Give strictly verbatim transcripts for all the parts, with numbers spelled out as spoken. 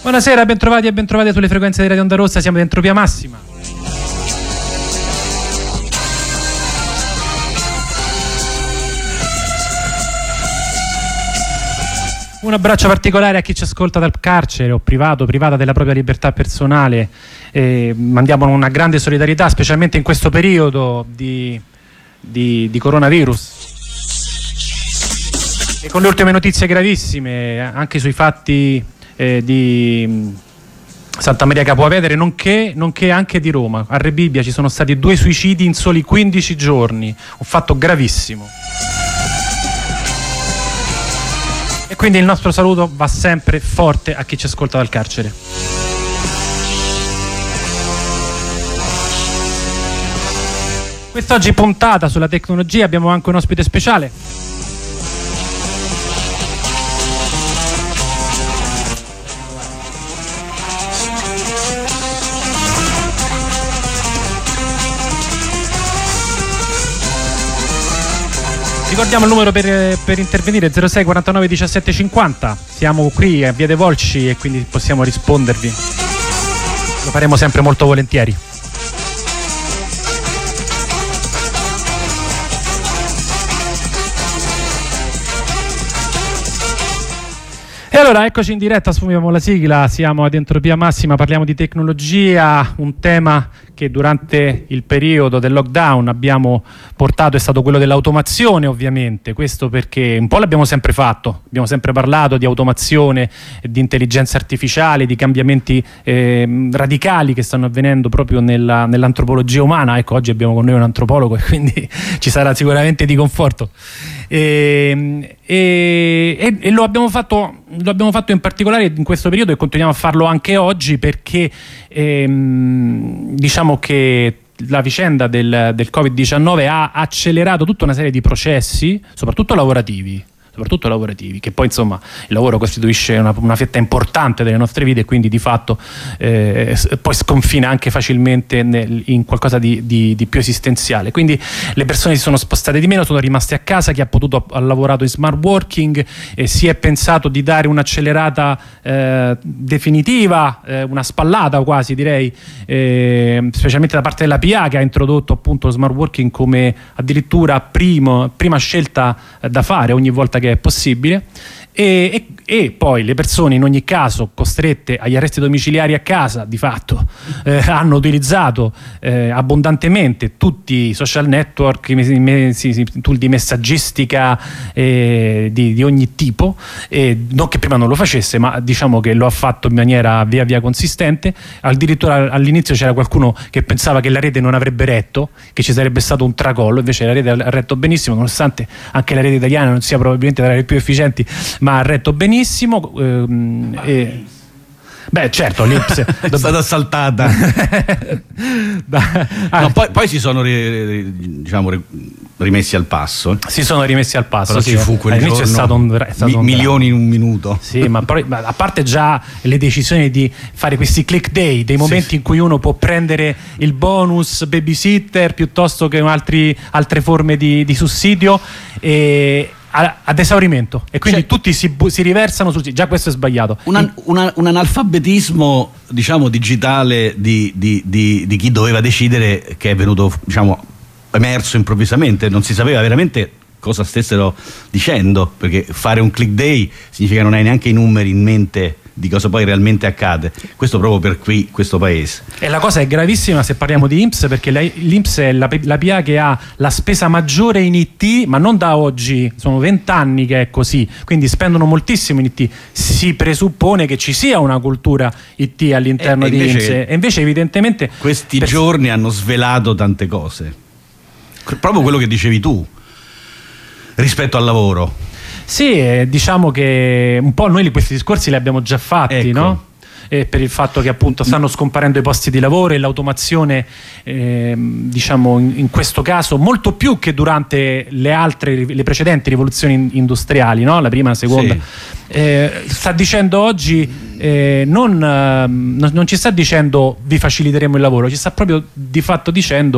Buonasera, bentrovati e bentrovate sulle frequenze di Radio Onda Rossa, siamo di Entropia Massima. Un abbraccio particolare a chi ci ascolta dal carcere o privato, privata della propria libertà personale. Eh, mandiamo una grande solidarietà, specialmente in questo periodo di, di, di coronavirus. E con le ultime notizie gravissime, anche sui fatti eh, di Santa Maria Capua Vetere, nonché, nonché anche di Roma. A Rebibbia ci sono stati due suicidi in soli quindici giorni, un fatto gravissimo. E quindi il nostro saluto va sempre forte a chi ci ascolta dal carcere. Quest'oggi puntata sulla tecnologia, abbiamo anche un ospite speciale. Ricordiamo il numero per, per intervenire, zero sei quarantanove diciassette cinquanta. Siamo qui a Via dei Volsci e quindi possiamo rispondervi. Lo faremo sempre molto volentieri. E allora eccoci in diretta, sfumiamo la sigla, siamo ad Entropia Massima, parliamo di tecnologia, un tema che durante il periodo del lockdown abbiamo portato è stato quello dell'automazione, ovviamente. Questo perché un po' l'abbiamo sempre fatto, abbiamo sempre parlato di automazione, di intelligenza artificiale, di cambiamenti eh, radicali che stanno avvenendo proprio nella, nell'antropologia umana. Ecco, oggi abbiamo con noi un antropologo e quindi ci sarà sicuramente di conforto. E, e, e, e lo abbiamo fatto lo abbiamo fatto in particolare in questo periodo e continuiamo a farlo anche oggi perché ehm, diciamo che la vicenda del, del covid diciannove ha accelerato tutta una serie di processi, soprattutto lavorativi soprattutto lavorativi, che poi insomma il lavoro costituisce una, una fetta importante delle nostre vite e quindi di fatto eh, poi sconfina anche facilmente nel, in qualcosa di, di, di più esistenziale. Quindi le persone si sono spostate di meno, sono rimaste a casa, chi ha potuto ha lavorato in smart working, e si è pensato di dare un'accelerata eh, definitiva, eh, una spallata quasi direi, eh, specialmente da parte della P A, che ha introdotto appunto lo smart working come addirittura primo, prima scelta eh, da fare ogni volta che è possibile. E, e, e poi le persone in ogni caso costrette agli arresti domiciliari a casa di fatto eh, hanno utilizzato eh, abbondantemente tutti i social network, i me, me, sì, sì, tool di messaggistica eh, di, di ogni tipo, e non che prima non lo facesse, ma diciamo che lo ha fatto in maniera via via consistente. Addirittura all'inizio c'era qualcuno che pensava che la rete non avrebbe retto, che ci sarebbe stato un tracollo, invece la rete ha retto benissimo, nonostante anche la rete italiana non sia probabilmente tra le più efficienti, ma ha retto benissimo. ehm, e... Beh, certo, l'I N P S è stata assaltata. ah, no, poi, poi si sono ri, ri, diciamo, rimessi al passo. Si sono rimessi al passo. Però sì, ci fu quel all'inizio giorno, è stato un, è stato mi, un milioni in un minuto. Sì, ma poi ma a parte già le decisioni di fare questi click day, dei momenti sì. in cui uno può prendere il bonus babysitter piuttosto che altri, altre forme di, di sussidio, e ad esaurimento, e quindi cioè, tutti si, si riversano su, già questo è sbagliato. Una, una, un analfabetismo diciamo digitale di, di, di, di chi doveva decidere, che è venuto diciamo emerso improvvisamente, non si sapeva veramente cosa stessero dicendo, perché fare un click day significa che non hai neanche i numeri in mente di cosa poi realmente accade. Questo proprio per qui, questo paese. E la cosa è gravissima se parliamo di I N P S, perché l'I N P S è la, la P A che ha la spesa maggiore in I T, ma non da oggi, sono vent'anni che è così, quindi spendono moltissimo in I T. Si presuppone che ci sia una cultura I T all'interno e, di I N P S, e invece evidentemente questi per... giorni hanno svelato tante cose, proprio quello che dicevi tu rispetto al lavoro. Sì, eh, diciamo che un po' noi questi discorsi li abbiamo già fatti, ecco. no? E per il fatto che appunto stanno scomparendo i posti di lavoro e l'automazione, eh, diciamo in, in questo caso molto più che durante le altre, le precedenti rivoluzioni industriali, no? La prima, la seconda. Sì. Eh, sta dicendo oggi eh, non, eh, non ci sta dicendo vi faciliteremo il lavoro, ci sta proprio di fatto dicendo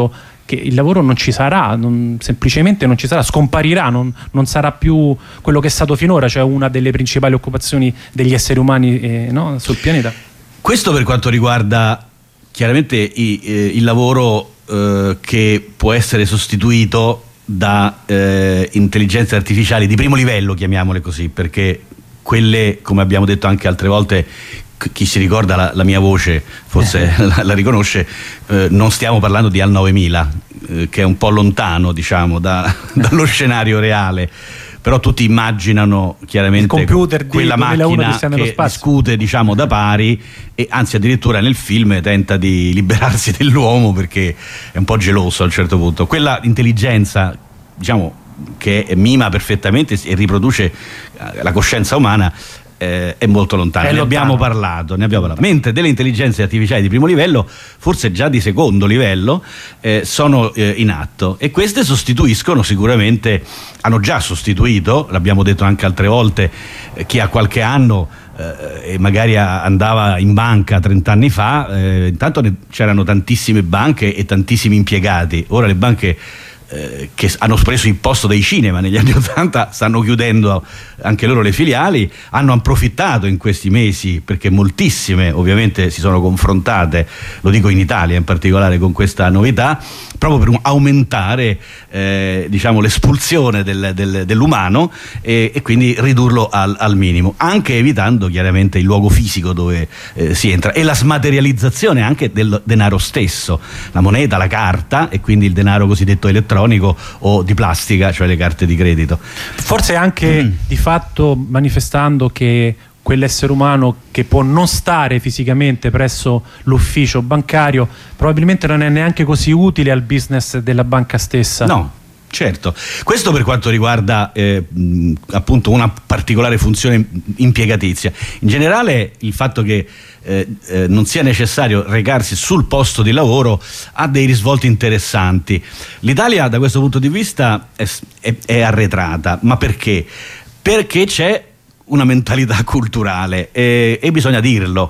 che il lavoro non ci sarà, non, semplicemente non ci sarà, scomparirà, non, non sarà più quello che è stato finora, cioè una delle principali occupazioni degli esseri umani eh, no, sul pianeta. Questo per quanto riguarda chiaramente i, eh, il lavoro eh, che può essere sostituito da eh, intelligenze artificiali di primo livello, chiamiamole così, perché quelle, come abbiamo detto anche altre volte, chi si ricorda la, la mia voce forse eh. la, la riconosce, eh, non stiamo parlando di Al novemila, eh, che è un po' lontano, diciamo, da, dallo scenario reale, però tutti immaginano chiaramente computer quella macchina che discute, diciamo, da pari, e anzi addirittura nel film tenta di liberarsi dell'uomo perché è un po' geloso a un certo punto. Quella intelligenza, diciamo, che mima perfettamente e riproduce la coscienza umana, Eh, è molto lontano. È ne lontano. abbiamo parlato, ne abbiamo parlato. Mentre delle intelligenze artificiali di primo livello, forse già di secondo livello, eh, sono eh, in atto, e queste sostituiscono sicuramente, hanno già sostituito, l'abbiamo detto anche altre volte, eh, chi ha qualche anno eh, e magari andava in banca trent'anni fa, eh, intanto c'erano tantissime banche e tantissimi impiegati. Ora le banche Eh, che hanno preso il posto dei cinema negli anni ottanta stanno chiudendo anche loro le filiali, hanno approfittato in questi mesi, perché moltissime ovviamente si sono confrontate, lo dico in Italia in particolare, con questa novità, proprio per aumentare eh, diciamo l'espulsione del, del, dell'umano e, e quindi ridurlo al, al minimo, anche evitando chiaramente il luogo fisico dove eh, si entra, e la smaterializzazione anche del denaro stesso, la moneta, la carta, e quindi il denaro cosiddetto elettronico o di plastica, cioè le carte di credito. Forse anche mm. di fatto manifestando che quell'essere umano che può non stare fisicamente presso l'ufficio bancario probabilmente non è neanche così utile al business della banca stessa. No, certo. Questo per quanto riguarda eh, mh, appunto una particolare funzione impiegatizia. In generale il fatto che eh, eh, non sia necessario recarsi sul posto di lavoro ha dei risvolti interessanti. L'Italia da questo punto di vista è, è, è arretrata, ma perché? Perché c'è una mentalità culturale e, e bisogna dirlo.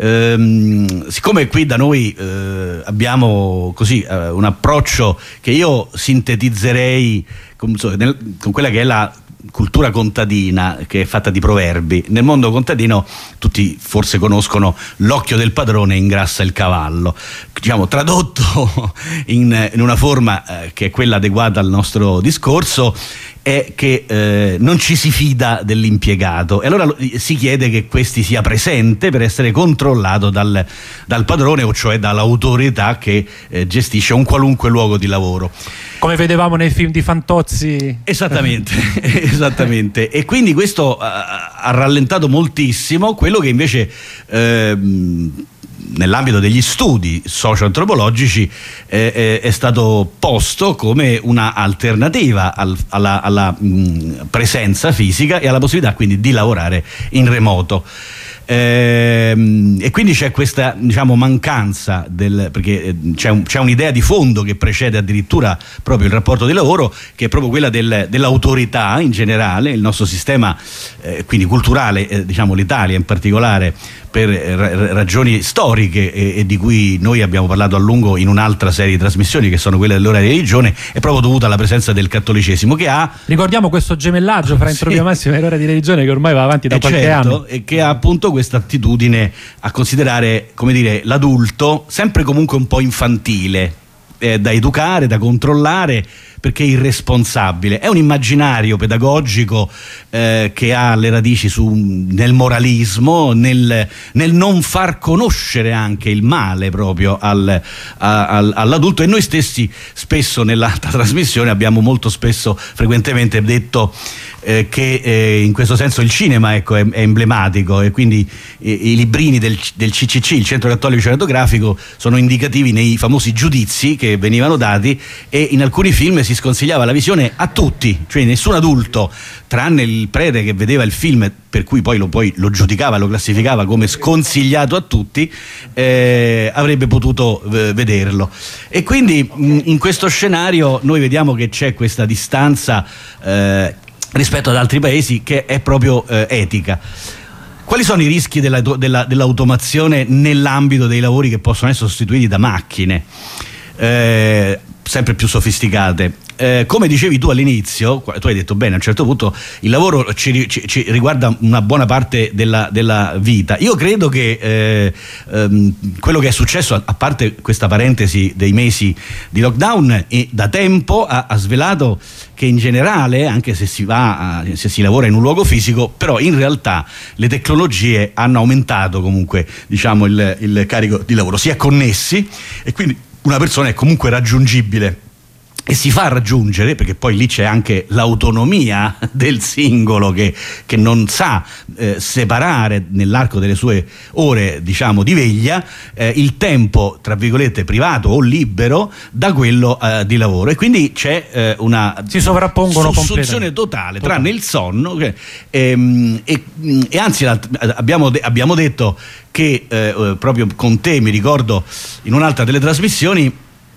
Ehm, siccome qui da noi eh, abbiamo così eh, un approccio che io sintetizzerei con, nel, con quella che è la cultura contadina, che è fatta di proverbi. Nel mondo contadino tutti forse conoscono l'occhio del padrone ingrassa il cavallo, diciamo tradotto in, in una forma eh, che è quella adeguata al nostro discorso, è che eh, non ci si fida dell'impiegato, e allora si chiede che questi sia presente per essere controllato dal, dal padrone, o cioè dall'autorità che eh, gestisce un qualunque luogo di lavoro, come vedevamo nei film di Fantozzi. Esattamente, esattamente. E quindi questo ha, ha rallentato moltissimo quello che invece ehm, nell'ambito degli studi socio-antropologici eh, eh, è stato posto come una alternativa al, alla, alla mh, presenza fisica e alla possibilità quindi di lavorare in remoto. Ehm, e quindi c'è questa, diciamo, mancanza del, perché c'è, un, c'è un'idea di fondo che precede addirittura proprio il rapporto di lavoro, che è proprio quella del, dell'autorità in generale. Il nostro sistema eh, quindi culturale, eh, diciamo l'Italia in particolare, per ragioni storiche e, e di cui noi abbiamo parlato a lungo in un'altra serie di trasmissioni, che sono quelle dell'ora di religione, è proprio dovuta alla presenza del cattolicesimo, che ha, ricordiamo, questo gemellaggio fra Entropia sì. Massima e l'ora di religione, che ormai va avanti da e qualche certo, anno, e che ha appunto questa attitudine a considerare, come dire, l'adulto sempre comunque un po' infantile, eh, da educare, da controllare, perché è irresponsabile. È un immaginario pedagogico eh, che ha le radici su, nel moralismo, nel, nel non far conoscere anche il male proprio al, a, al, all'adulto, e noi stessi spesso nell'altra trasmissione abbiamo molto spesso, frequentemente detto eh, che eh, in questo senso il cinema, ecco, è, è emblematico, e quindi eh, i librini del, del C C C, il Centro Cattolico Cinematografico, sono indicativi nei famosi giudizi che venivano dati, e in alcuni film si sconsigliava la visione a tutti, cioè nessun adulto, tranne il prete che vedeva il film, per cui poi lo, poi lo giudicava, lo classificava come sconsigliato a tutti, eh, avrebbe potuto eh, vederlo. E quindi mh, in questo scenario noi vediamo che c'è questa distanza eh, rispetto ad altri paesi, che è proprio eh, etica. Quali sono i rischi della, della, dell'automazione nell'ambito dei lavori che possono essere sostituiti da macchine? Eh, sempre più sofisticate. Eh, come dicevi tu all'inizio, tu hai detto bene, a un certo punto il lavoro ci, ci, ci riguarda una buona parte della, della vita. Io credo che eh, ehm, quello che è successo, a parte questa parentesi dei mesi di lockdown, e da tempo ha, ha svelato che in generale, anche se si va a, se si lavora in un luogo fisico, però in realtà le tecnologie hanno aumentato comunque, diciamo, il, il carico di lavoro, si è connessi e quindi una persona è comunque raggiungibile e si fa raggiungere, perché poi lì c'è anche l'autonomia del singolo che, che non sa eh, separare nell'arco delle sue ore, diciamo, di veglia eh, il tempo, tra virgolette, privato o libero da quello eh, di lavoro, e quindi c'è eh, una si sovrappongono sussunzione totale, tranne il sonno che, ehm, e, e anzi abbiamo, de- abbiamo detto che eh, proprio con te, mi ricordo in un'altra delle trasmissioni,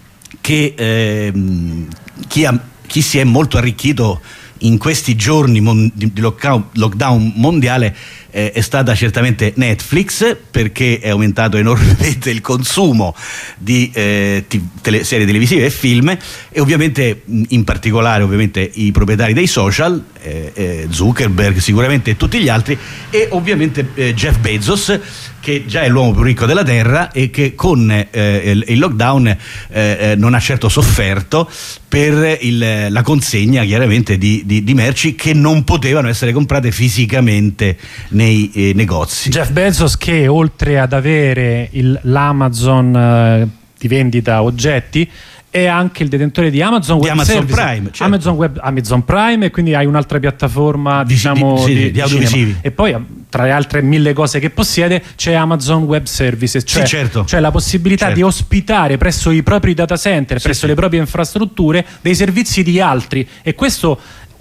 che ehm, chi, ha, chi si è molto arricchito in questi giorni mon- di lockdown, lockdown mondiale eh, è stata certamente Netflix, perché è aumentato enormemente il consumo di eh, t- tele- serie televisive e film, e ovviamente in particolare ovviamente i proprietari dei social, eh, eh, Zuckerberg sicuramente e tutti gli altri, e ovviamente eh, Jeff Bezos, che già è l'uomo più ricco della terra e che con eh, il, il lockdown eh, eh, non ha certo sofferto per il, la consegna chiaramente di, di, di merci che non potevano essere comprate fisicamente nei eh, negozi. Jeff Bezos, che oltre ad avere il, l'Amazon eh, di vendita oggetti, è anche il detentore di Amazon Web di Amazon Services. Prime, certo. Amazon, Web, Amazon Prime, e quindi hai un'altra piattaforma di, diciamo di, di, di, di audiovisivi. E poi tra le altre mille cose che possiede c'è Amazon Web Services, cioè, sì, certo. cioè la possibilità certo. di ospitare presso i propri data center, sì, presso sì. le proprie infrastrutture, dei servizi di altri, e questo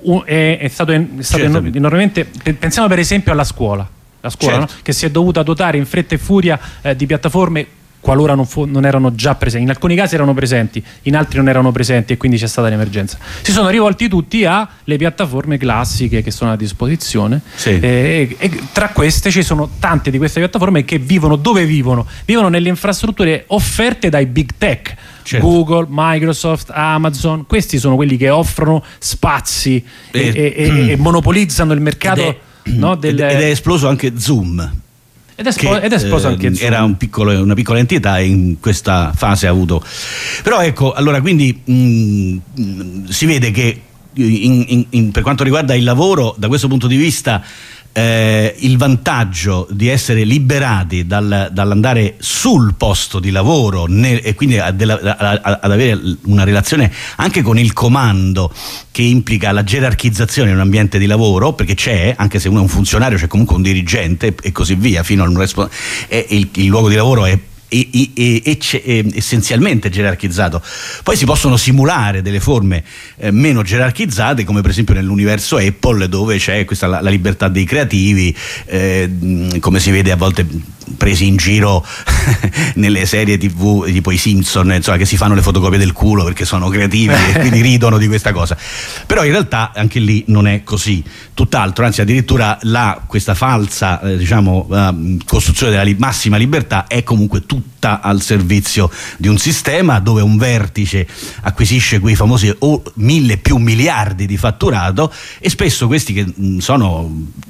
è, è stato, è stato certo. enormemente. Pensiamo per esempio alla scuola, la scuola certo. no? che si è dovuta dotare in fretta e furia eh, di piattaforme qualora non, fu- non erano già presenti. In alcuni casi erano presenti, in altri non erano presenti, e quindi c'è stata l'emergenza. Si sono rivolti tutti alle piattaforme classiche che sono a disposizione, sì. e, e tra queste ci sono tante di queste piattaforme che vivono dove vivono? Vivono nelle infrastrutture offerte dai big tech. Certo. Google, Microsoft, Amazon, questi sono quelli che offrono spazi e, e, e, mm. e monopolizzano il mercato. Ed è, no, del... ed è esploso anche Zoom. Ed è, spo- ed è esploso eh, anche Zoom. Era un piccolo, una piccola entità, e in questa fase ha avuto. Però ecco, allora quindi mh, si vede che in, in, in, per quanto riguarda il lavoro, da questo punto di vista, eh, il vantaggio di essere liberati dal, dall'andare sul posto di lavoro ne, e quindi ad, ad avere una relazione anche con il comando, che implica la gerarchizzazione in un ambiente di lavoro, perché c'è, anche se uno è un funzionario, c'è comunque un dirigente e così via, fino a un respo- e il, il luogo di lavoro è E, e, e, e essenzialmente gerarchizzato. Poi si possono simulare delle forme eh, meno gerarchizzate, come per esempio nell'universo Apple, dove c'è questa la, la libertà dei creativi, eh, come si vede a volte presi in giro nelle serie tv tipo i Simpson, insomma, che si fanno le fotocopie del culo perché sono creativi e quindi ridono di questa cosa. Però in realtà anche lì non è così, tutt'altro, anzi addirittura la, questa falsa eh, diciamo uh, costruzione della li- massima libertà è comunque tutta al servizio di un sistema dove un vertice acquisisce quei famosi o mille più miliardi di fatturato, e spesso questi che mh, sono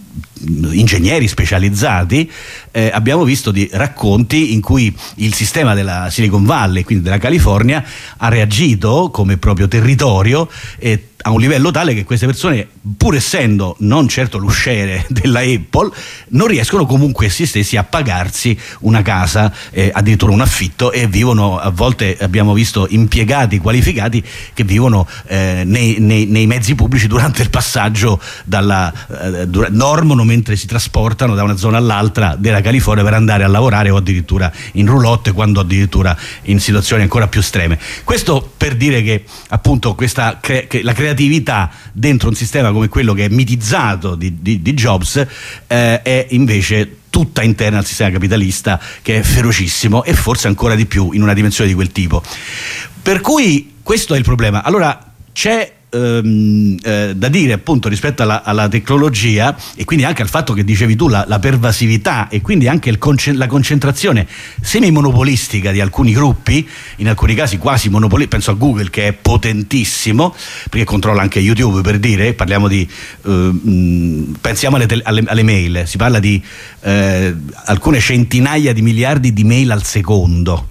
ingegneri specializzati, eh, abbiamo visto di racconti in cui il sistema della Silicon Valley, quindi della California, ha reagito come proprio territorio e a un livello tale che queste persone, pur essendo non certo l'usciere della Apple, non riescono comunque essi stessi a pagarsi una casa, eh, addirittura un affitto, e vivono, a volte abbiamo visto impiegati qualificati che vivono eh, nei, nei, nei mezzi pubblici durante il passaggio dalla eh, dura, dormono mentre si trasportano da una zona all'altra della California per andare a lavorare, o addirittura in roulotte, quando addirittura in situazioni ancora più estreme. Questo per dire che appunto questa cre- che la creatività dentro un sistema come quello che è mitizzato di, di, di Jobs eh, è invece tutta interna al sistema capitalista, che è ferocissimo, e forse ancora di più in una dimensione di quel tipo. Per cui questo è il problema. Allora c'è ehm, eh, da dire appunto rispetto alla, alla tecnologia, e quindi anche al fatto che dicevi tu, la, la pervasività e quindi anche il concent- la concentrazione semi-monopolistica di alcuni gruppi, in alcuni casi quasi monopoli, penso a Google che è potentissimo perché controlla anche YouTube, per dire, parliamo di eh, mh, pensiamo alle, tele- alle, alle mail, si parla di eh, alcune centinaia di miliardi di mail al secondo.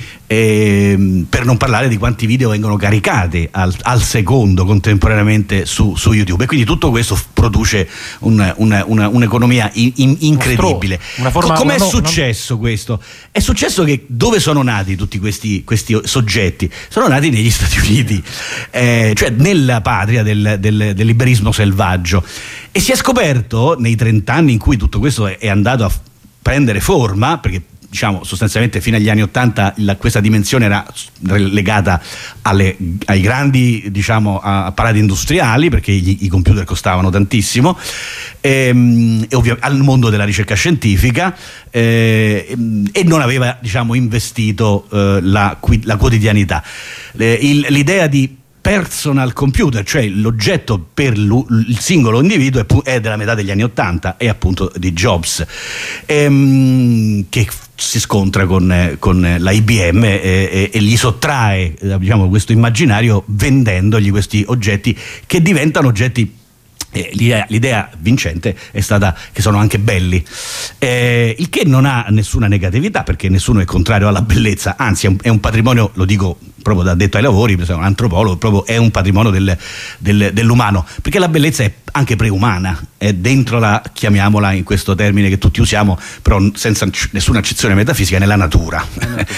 E, per non parlare di quanti video vengono caricati al, al secondo contemporaneamente su, su YouTube, e quindi tutto questo f- produce un, una, una, un'economia in, in, incredibile. Una forma, Co- com'è una, successo una... questo? È successo che dove sono nati tutti questi, questi soggetti? Sono nati negli Stati Uniti, eh, cioè nella patria del, del, del liberismo selvaggio, e si è scoperto nei trent'anni in cui tutto questo è, è andato a f- prendere forma, perché diciamo sostanzialmente fino agli anni ottanta la, questa dimensione era legata alle, ai grandi diciamo apparati industriali, perché gli, i computer costavano tantissimo, ehm, e ovviamente al mondo della ricerca scientifica, eh, e non aveva diciamo investito eh, la, la quotidianità. Eh, il, l'idea di personal computer, cioè l'oggetto per il singolo individuo, è della metà degli anni ottanta, è appunto di Jobs, ehm, che si scontra con, con la I B M e, e, e gli sottrae diciamo, questo immaginario, vendendogli questi oggetti che diventano oggetti. Eh, l'idea, l'idea vincente è stata che sono anche belli, eh, il che non ha nessuna negatività, perché nessuno è contrario alla bellezza, anzi è un, è un patrimonio, lo dico proprio da addetto ai lavori, sono un antropologo, proprio è un patrimonio del, del, dell'umano, perché la bellezza è anche preumana, è dentro la, chiamiamola in questo termine che tutti usiamo, però senza nessuna accezione metafisica, nella natura.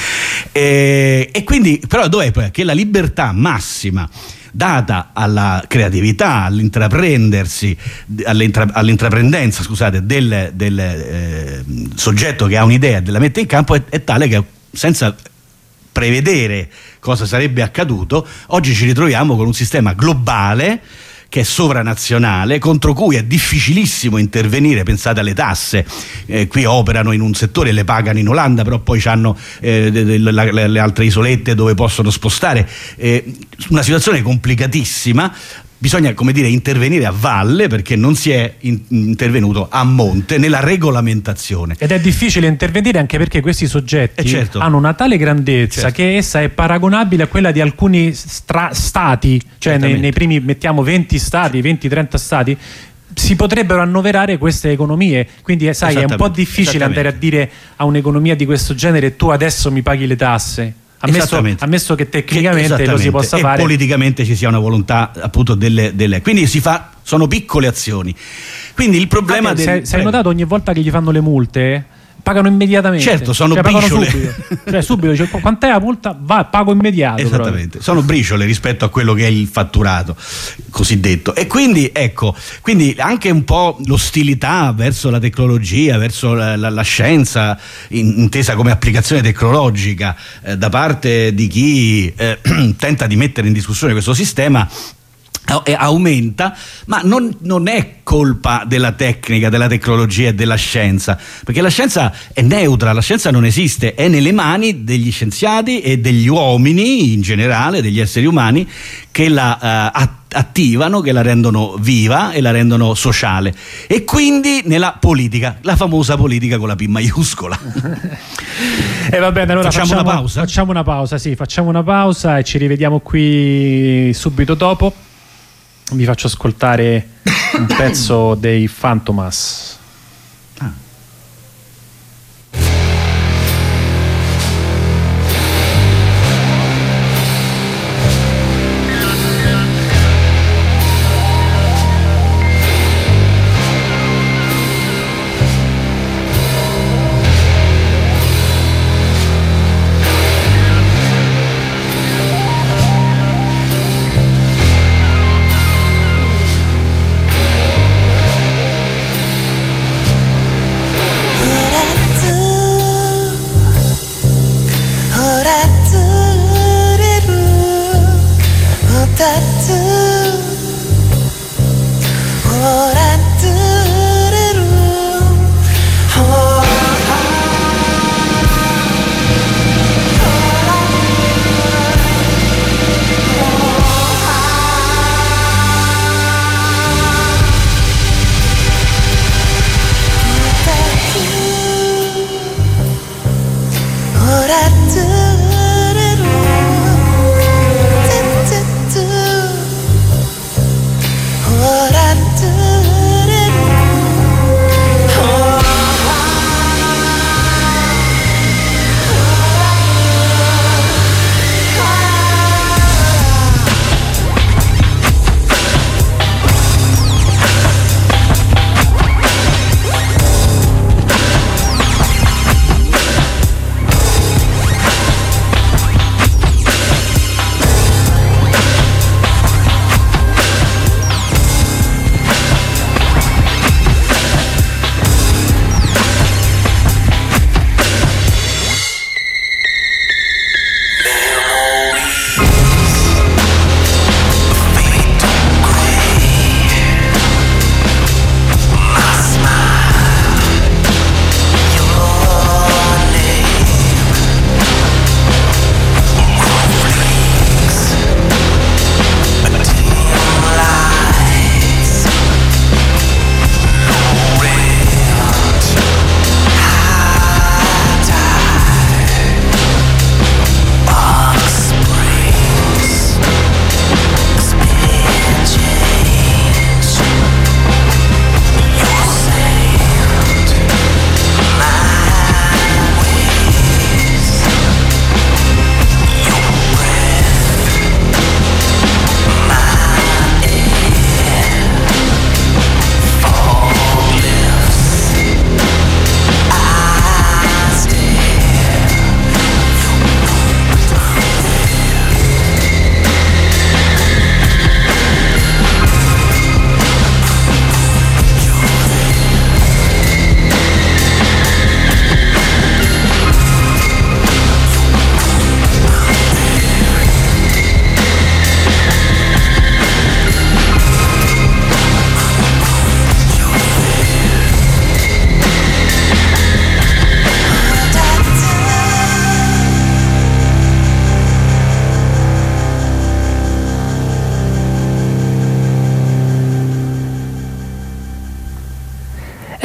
e, e quindi però dov'è poi? Che la libertà massima data alla creatività, all'intraprendersi, all'intra, all'intraprendenza, scusate, del, del eh, soggetto che ha un'idea e la mette in campo, è, è tale che senza prevedere cosa sarebbe accaduto, oggi ci ritroviamo con un sistema globale che è sovranazionale, contro cui è difficilissimo intervenire. Pensate alle tasse, eh, qui operano in un settore e le pagano in Olanda, però poi hanno eh, le, le, le altre isolette dove possono spostare, eh, una situazione complicatissima. Bisogna, come dire, intervenire a valle, perché non si è in, intervenuto a monte nella regolamentazione. Ed è difficile intervenire anche perché questi soggetti eh certo. hanno una tale grandezza certo. che essa è paragonabile a quella di alcuni stra- stati, cioè nei, nei primi, mettiamo venti stati, venti trenta stati, si potrebbero annoverare queste economie, quindi sai è un po' difficile andare a dire a un'economia di questo genere tu adesso mi paghi le tasse. Ammesso, ammesso che tecnicamente lo si possa e fare, politicamente ci sia una volontà appunto delle, delle quindi si fa, sono piccole azioni, quindi il problema del, del, se hai notato ogni volta che gli fanno le multe pagano immediatamente, certo sono cioè, briciole subito. cioè subito cioè, quant'è la multa? Va, pago immediato, esattamente proprio. Sono briciole rispetto a quello che è il fatturato cosiddetto, e quindi ecco quindi anche un po' l'ostilità verso la tecnologia, verso la, la, la scienza in, intesa come applicazione tecnologica eh, da parte di chi eh, tenta di mettere in discussione questo sistema aumenta, ma non, non è colpa della tecnica, della tecnologia e della scienza, perché la scienza è neutra, la scienza non esiste, è nelle mani degli scienziati e degli uomini in generale, degli esseri umani che la uh, attivano, che la rendono viva e la rendono sociale, e quindi nella politica, la famosa politica con la P maiuscola. E va bene, allora facciamo, facciamo una pausa? Facciamo una pausa, sì, facciamo una pausa e ci rivediamo qui subito dopo. Vi faccio ascoltare un pezzo dei Fantomas.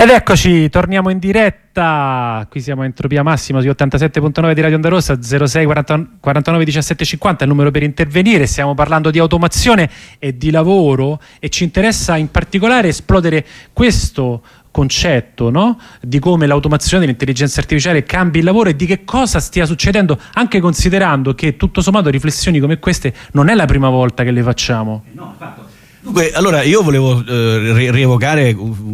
Ed eccoci, torniamo in diretta, qui siamo a Entropia Massima su ottantasette virgola nove di Radio Onda Rossa, zero sei quarantanove diciassette cinquanta è il numero per intervenire. Stiamo parlando di automazione e di lavoro e ci interessa in particolare esplodere questo concetto, no? Di come l'automazione e l'intelligenza artificiale cambi il lavoro e di che cosa stia succedendo, anche considerando che tutto sommato riflessioni come queste non è la prima volta che le facciamo. No, fatto. Dunque, allora io volevo eh, rievocare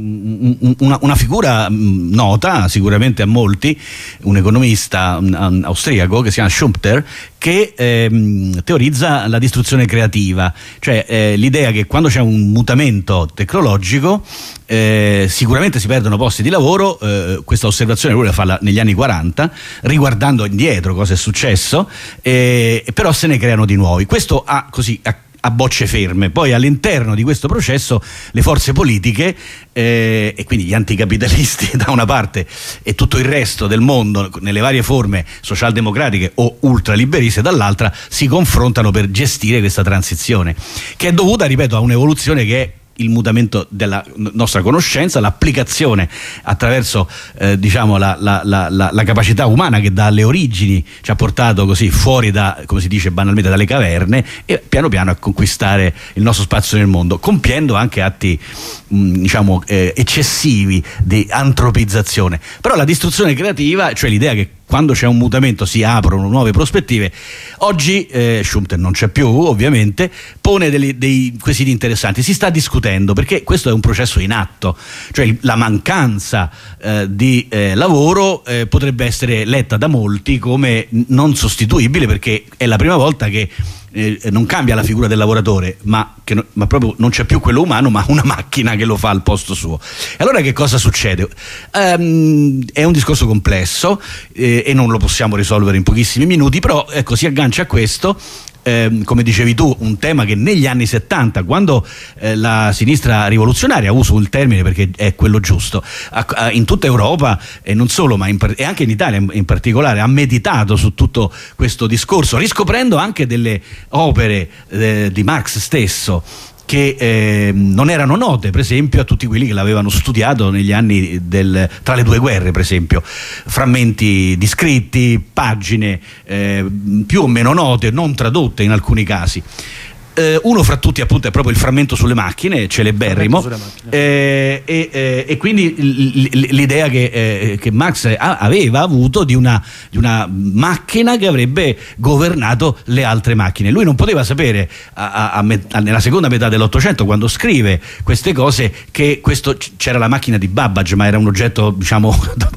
una, una figura nota sicuramente a molti, un economista um, austriaco che si chiama Schumpeter, che eh, teorizza la distruzione creativa, cioè eh, l'idea che quando c'è un mutamento tecnologico eh, sicuramente si perdono posti di lavoro. Eh, questa osservazione lui la fa la, negli anni quaranta, riguardando indietro cosa è successo, eh, però se ne creano di nuovi. Questo ha così ha a bocce ferme. Poi all'interno di questo processo le forze politiche eh, e quindi gli anticapitalisti da una parte e tutto il resto del mondo nelle varie forme socialdemocratiche o ultraliberiste dall'altra si confrontano per gestire questa transizione, che è dovuta, ripeto, a un'evoluzione che è il mutamento della nostra conoscenza, l'applicazione attraverso eh, diciamo la, la, la, la capacità umana che dalle origini ci ha portato così fuori da, come si dice banalmente, dalle caverne, e piano piano a conquistare il nostro spazio nel mondo, compiendo anche atti mh, diciamo eh, eccessivi di antropizzazione. Però la distruzione creativa, cioè l'idea che quando c'è un mutamento si aprono nuove prospettive, oggi eh, Schumpeter non c'è più ovviamente, pone dei, dei quesiti interessanti. Si sta discutendo perché questo è un processo in atto, cioè la mancanza eh, di eh, lavoro eh, potrebbe essere letta da molti come non sostituibile, perché è la prima volta che Eh, non cambia la figura del lavoratore, ma, che no, ma proprio non c'è più quello umano, ma una macchina che lo fa al posto suo. E allora che cosa succede? Um, è un discorso complesso eh, e non lo possiamo risolvere in pochissimi minuti, però ecco, si aggancia a questo. Eh, come dicevi tu, un tema che negli anni settanta, quando eh, la sinistra rivoluzionaria, uso il termine perché è quello giusto, a, a, in tutta Europa e non solo, ma in, e anche in Italia in, in particolare, ha meditato su tutto questo discorso, riscoprendo anche delle opere eh, di Marx stesso che eh, non erano note, per esempio, a tutti quelli che l'avevano studiato negli anni del, tra le due guerre, per esempio, frammenti di scritti, pagine eh, più o meno note, non tradotte in alcuni casi. Eh, uno fra tutti appunto è proprio il frammento sulle macchine, celeberrimo, eh, e, eh, e quindi l'idea che, eh, che Marx aveva avuto di una, di una macchina che avrebbe governato le altre macchine. Lui non poteva sapere a, a, a, nella seconda metà dell'Ottocento, quando scrive queste cose, che questo, c'era la macchina di Babbage, ma era un oggetto, diciamo,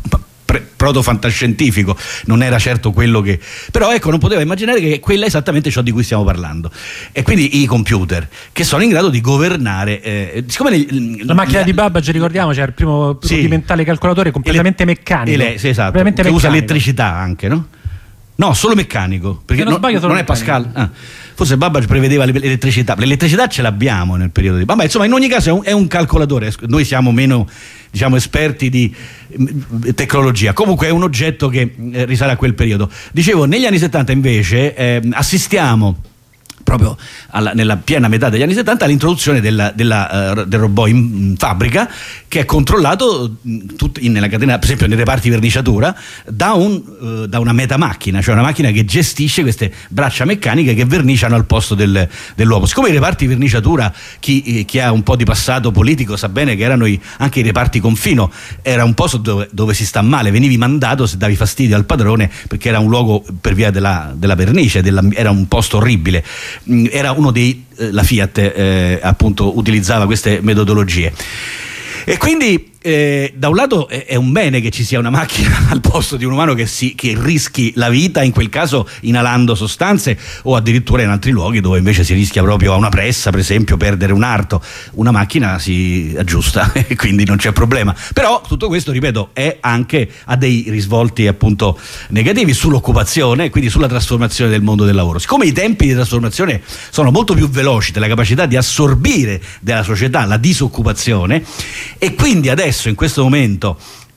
proto-fantascientifico, non era certo quello che... Però ecco, non poteva immaginare che quella è esattamente ciò di cui stiamo parlando. E quindi i computer, che sono in grado di governare... Eh, siccome nel, la macchina la, di Babbage, ricordiamo, c'era il primo sì, rudimentale calcolatore completamente ele, meccanico. Ele, sì, esatto, che meccanico. Usa elettricità anche, no? No, solo meccanico, perché non, non, non è Pascal. Ah, forse Babbage prevedeva l'elettricità. L'elettricità ce l'abbiamo nel periodo di... Vabbè, insomma, in ogni caso è un, è un calcolatore. Noi siamo meno, diciamo, esperti di tecnologia. Comunque è un oggetto che eh, risale a quel periodo. Dicevo, negli anni settanta invece eh, assistiamo proprio alla, nella piena metà degli anni settanta all'introduzione della, della, uh, del robot in, in fabbrica, che è controllato mh, tut, in, nella catena, per esempio nei reparti verniciatura, da, un, uh, da una metamacchina, cioè una macchina che gestisce queste braccia meccaniche che verniciano al posto del, dell'uomo. Siccome i reparti verniciatura, chi, chi ha un po' di passato politico sa bene che erano i, anche i reparti confino, era un posto dove, dove si sta male, venivi mandato se davi fastidio al padrone, perché era un luogo per via della, della vernice, della, era un posto orribile. Era uno dei eh, la Fiat eh, appunto utilizzava queste metodologie, e quindi eh, da un lato è, è un bene che ci sia una macchina al posto di un umano che, si, che rischi la vita, in quel caso inalando sostanze, o addirittura in altri luoghi dove invece si rischia proprio a una pressa, per esempio, perdere un arto. Una macchina si aggiusta e quindi non c'è problema. Però tutto questo, ripeto, è anche, ha dei risvolti appunto negativi sull'occupazione, quindi sulla trasformazione del mondo del lavoro. Siccome i tempi di trasformazione sono molto più veloci della capacità di assorbire della società la disoccupazione, e quindi adesso in questo momento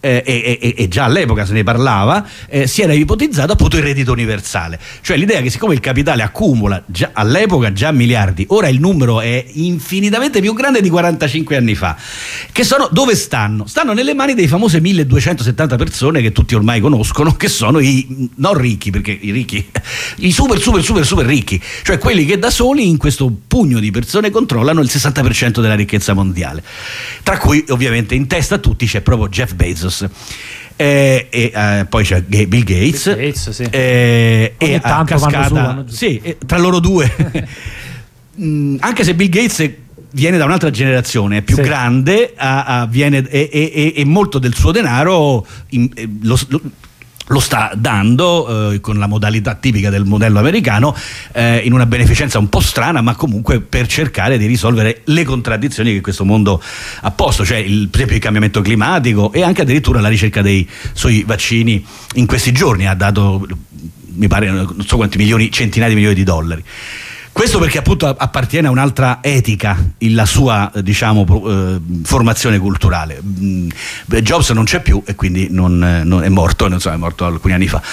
eh, e, e, e già all'epoca se ne parlava, eh, si era ipotizzato appunto il reddito universale, cioè l'idea che siccome il capitale accumula già all'epoca già miliardi, ora il numero è infinitamente più grande di quarantacinque anni fa, che sono, dove stanno? Stanno nelle mani dei famosi milleduecentosettanta persone che tutti ormai conoscono, che sono i non ricchi, perché i ricchi, i super super super super ricchi, cioè quelli che da soli in questo pugno di persone controllano il sessanta per cento della ricchezza mondiale, tra cui ovviamente in testa a tutti c'è proprio Jeff Bezos. Eh, e eh, poi c'è Bill Gates, Bill Gates sì. eh, e a cascata su, vanno sì, eh, tra loro due mm, anche se Bill Gates viene da un'altra generazione, è più sì. grande, a, a, viene, e, e, e molto del suo denaro in, eh, lo, lo lo sta dando eh, con la modalità tipica del modello americano, eh, in una beneficenza un po' strana, ma comunque per cercare di risolvere le contraddizioni che questo mondo ha posto, cioè il, per esempio il cambiamento climatico e anche addirittura la ricerca dei suoi vaccini in questi giorni ha dato, mi pare, non so quanti milioni, centinaia di milioni di dollari. Questo perché appunto appartiene a un'altra etica, la sua diciamo eh, formazione culturale. Jobs non c'è più e quindi non, non è morto, non so, è morto alcuni anni fa.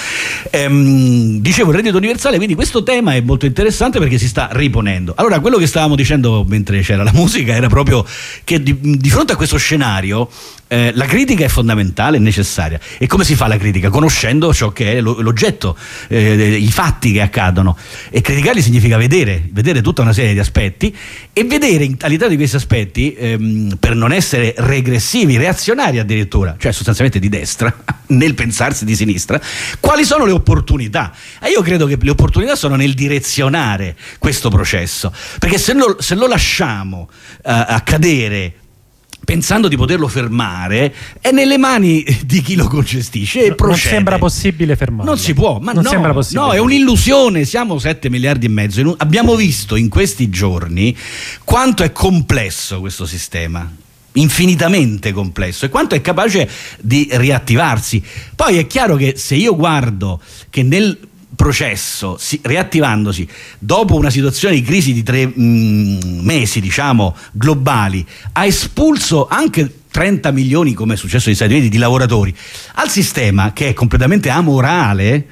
Ehm, dicevo il reddito universale, quindi questo tema è molto interessante perché si sta riponendo. Allora, quello che stavamo dicendo mentre c'era la musica era proprio che di, di fronte a questo scenario Eh, la critica è fondamentale e necessaria. E come si fa la critica? Conoscendo ciò che è lo, l'oggetto, eh, i fatti che accadono, e criticarli significa vedere, vedere tutta una serie di aspetti e vedere all'interno di questi aspetti, ehm, per non essere regressivi, reazionari addirittura, cioè sostanzialmente di destra nel pensarsi di sinistra, quali sono le opportunità. E io credo che le opportunità sono nel direzionare questo processo, perché se lo, se lo lasciamo uh, accadere pensando di poterlo fermare, è nelle mani di chi lo congestisce e procede. Non sembra possibile fermarlo. Non si può, ma non no, sembra possibile. no, è un'illusione. Siamo sette miliardi e mezzo. Abbiamo visto in questi giorni quanto è complesso questo sistema, infinitamente complesso, e quanto è capace di riattivarsi. Poi è chiaro che se io guardo che nel processo, si, riattivandosi dopo una situazione di crisi di tre mh, mesi, diciamo, globali, ha espulso anche trenta milioni, come è successo negli Stati Uniti, di lavoratori al sistema che è completamente amorale,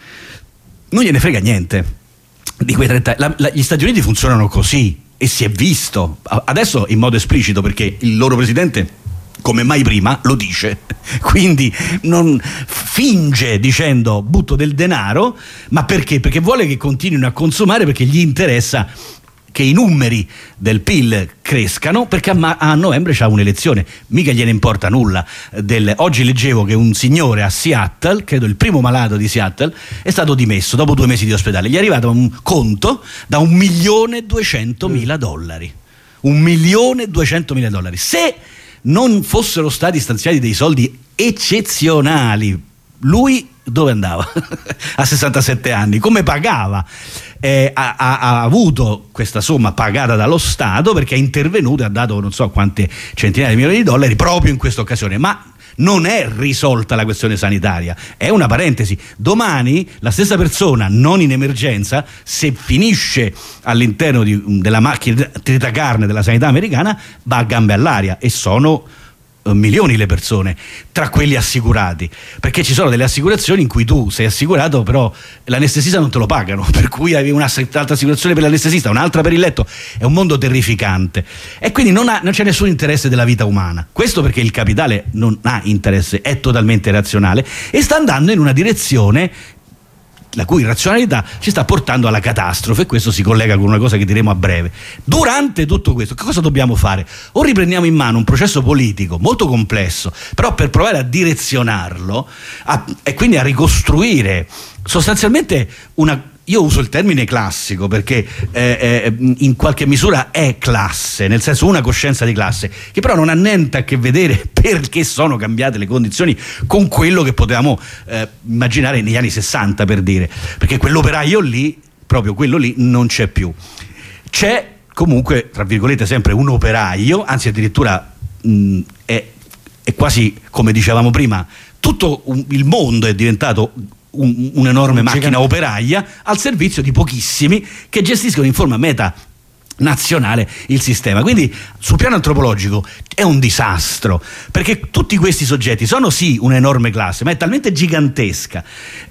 non gliene frega niente di quei trenta. La, la, gli Stati Uniti funzionano così e si è visto adesso in modo esplicito, perché il loro presidente come mai prima lo dice, quindi non finge dicendo butto del denaro, ma perché? Perché vuole che continuino a consumare, perché gli interessa che i numeri del P I L crescano, perché a, a novembre c'ha un'elezione, mica gliene importa nulla del, oggi leggevo che un signore a Seattle, credo il primo malato di Seattle, è stato dimesso dopo due mesi di ospedale, gli è arrivato un conto da un milione duecentomila dollari, un milione duecentomila dollari. Se non fossero stati stanziati dei soldi eccezionali, lui dove andava? A sessantasette anni, come pagava? Eh, ha, ha, ha avuto questa somma pagata dallo Stato perché è intervenuto e ha dato non so quante centinaia di milioni di dollari proprio in questa occasione, ma non è risolta la questione sanitaria, è una parentesi. Domani la stessa persona, non in emergenza, se finisce all'interno di, della macchina tritacarne della sanità americana, va a gambe all'aria, e sono milioni le persone tra quelli assicurati, perché ci sono delle assicurazioni in cui tu sei assicurato però l'anestesista non te lo pagano, per cui hai un'altra assicurazione per l'anestesista, un'altra per il letto. È un mondo terrificante e quindi non, ha, non c'è nessun interesse della vita umana. Questo perché il capitale non ha interesse, è totalmente razionale e sta andando in una direzione la cui razionalità ci sta portando alla catastrofe, e questo si collega con una cosa che diremo a breve. Durante tutto questo, che cosa dobbiamo fare? O riprendiamo in mano un processo politico molto complesso, però per provare a direzionarlo a, e quindi a ricostruire sostanzialmente una... Io uso il termine classico perché eh, eh, in qualche misura è classe, nel senso una coscienza di classe, che però non ha niente a che vedere, perché sono cambiate le condizioni, con quello che potevamo eh, immaginare negli anni sessanta, per dire, perché quell'operaio lì, proprio quello lì, non c'è più. C'è comunque, tra virgolette, sempre un operaio, anzi addirittura mh, è, è quasi, come dicevamo prima, tutto un, il mondo è diventato Un, un'enorme macchina operaia al servizio di pochissimi che gestiscono in forma meta nazionale il sistema. Quindi sul piano antropologico è un disastro, perché tutti questi soggetti sono sì un'enorme classe, ma è talmente gigantesca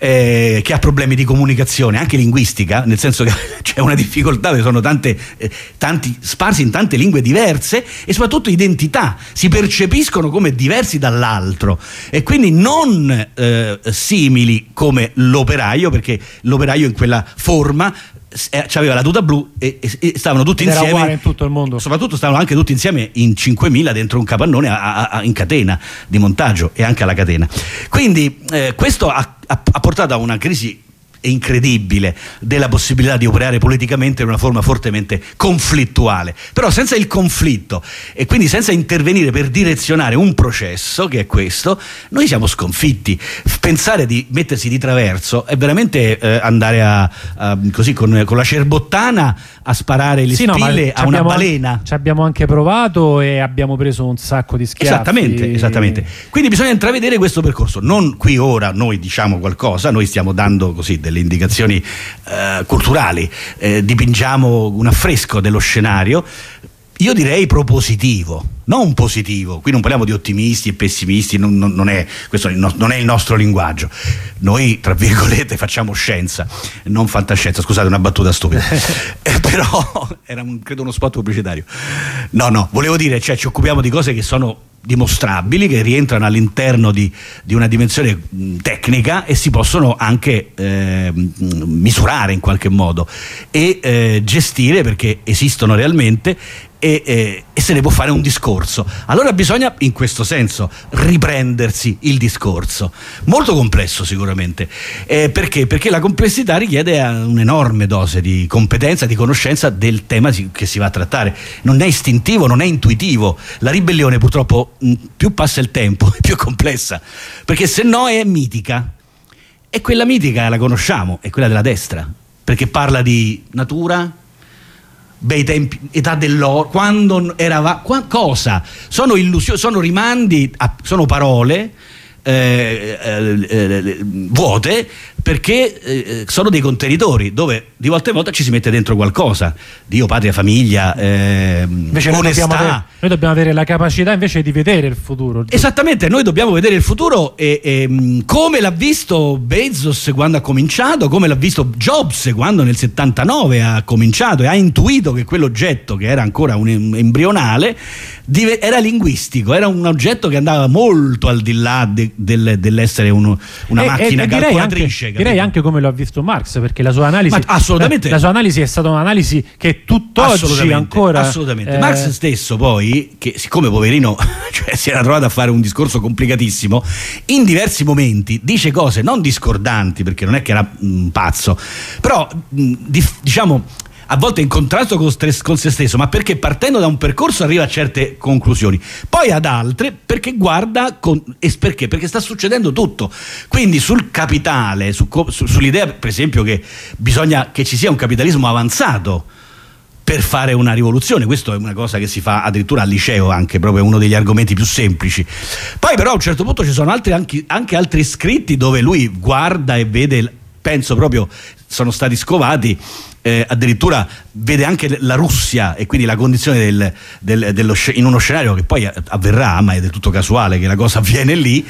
eh, che ha problemi di comunicazione anche linguistica, nel senso che c'è una difficoltà perché sono tante eh, tanti sparsi in tante lingue diverse, e soprattutto identità, si percepiscono come diversi dall'altro e quindi non eh, simili come l'operaio, perché l'operaio in quella forma aveva la tuta blu e, e, e stavano tutti Ed insieme, era uguale in tutto il mondo. soprattutto stavano anche tutti insieme in cinquemila dentro un capannone a, a, a, in catena di montaggio e anche alla catena. Quindi eh, questo ha, ha, ha portato a una crisi incredibile della possibilità di operare politicamente in una forma fortemente conflittuale, però senza il conflitto e quindi senza intervenire per direzionare un processo che è questo, noi siamo sconfitti. Pensare di mettersi di traverso è veramente eh, andare a, a così con, con la cerbottana a sparare le sì, no, spille a una balena. Ci abbiamo anche provato e abbiamo preso un sacco di schiaffi. Esattamente, esattamente. Quindi bisogna intravedere questo percorso. Non qui ora noi diciamo qualcosa, noi stiamo dando così delle indicazioni eh, culturali, eh, dipingiamo un affresco dello scenario. Io direi propositivo, non positivo. Qui non parliamo di ottimisti e pessimisti, non, non, non è, questo non è il nostro linguaggio. Noi, tra virgolette, facciamo scienza, non fantascienza. Scusate, una battuta stupida. eh, però era un, credo uno spot pubblicitario. No, no, volevo dire, cioè ci occupiamo di cose che sono dimostrabili, che rientrano all'interno di, di una dimensione mh, tecnica e si possono anche eh, misurare in qualche modo e eh, gestire, perché esistono realmente. E, e, e se ne può fare un discorso. Allora bisogna in questo senso riprendersi il discorso, molto complesso sicuramente, eh, perché? Perché la complessità richiede un'enorme dose di competenza, di conoscenza del tema che si va a trattare. Non è istintivo, non è intuitivo. La ribellione purtroppo mh, più passa il tempo più è complessa, perché se no è mitica, e quella mitica la conosciamo, è quella della destra, perché parla di natura, bei tempi, età dell'oro, quando era qua, cosa? Sono illusioni, sono rimandi, a, sono parole eh, eh, eh, vuote, perché eh, sono dei contenitori dove di volta in volta ci si mette dentro qualcosa. Dio, patria, famiglia, eh, invece onestà. Noi dobbiamo, avere, noi dobbiamo avere la capacità invece di vedere il futuro. Esattamente, noi dobbiamo vedere il futuro e, e come l'ha visto Bezos quando ha cominciato, come l'ha visto Jobs quando nel settantanove ha cominciato e ha intuito che quell'oggetto, che era ancora un embrionale, era linguistico, era un oggetto che andava molto al di là de, del, dell'essere uno, una e, macchina e, calcolatrice. Anche, direi anche come lo ha visto Marx, perché la sua analisi, Ma assolutamente. La, la sua analisi è stata un'analisi che tutt'oggi ancora assolutamente. Eh... Marx stesso poi, che siccome poverino cioè, si era trovato a fare un discorso complicatissimo, in diversi momenti dice cose non discordanti, perché non è che era un pazzo, però mh, di, diciamo a volte in contrasto con, stress, con se stesso, ma perché partendo da un percorso arriva a certe conclusioni, poi ad altre perché guarda con, e perché? Perché sta succedendo tutto. Quindi sul capitale, su, su, sull'idea per esempio che bisogna che ci sia un capitalismo avanzato per fare una rivoluzione, questo è una cosa che si fa addirittura al liceo, anche proprio uno degli argomenti più semplici. Poi però a un certo punto ci sono altri, anche, anche altri scritti dove lui guarda e vede, penso proprio sono stati scovati, eh, addirittura vede anche la Russia e quindi la condizione del, del, dello, in uno scenario che poi avverrà, ma è del tutto casuale che la cosa avviene lì,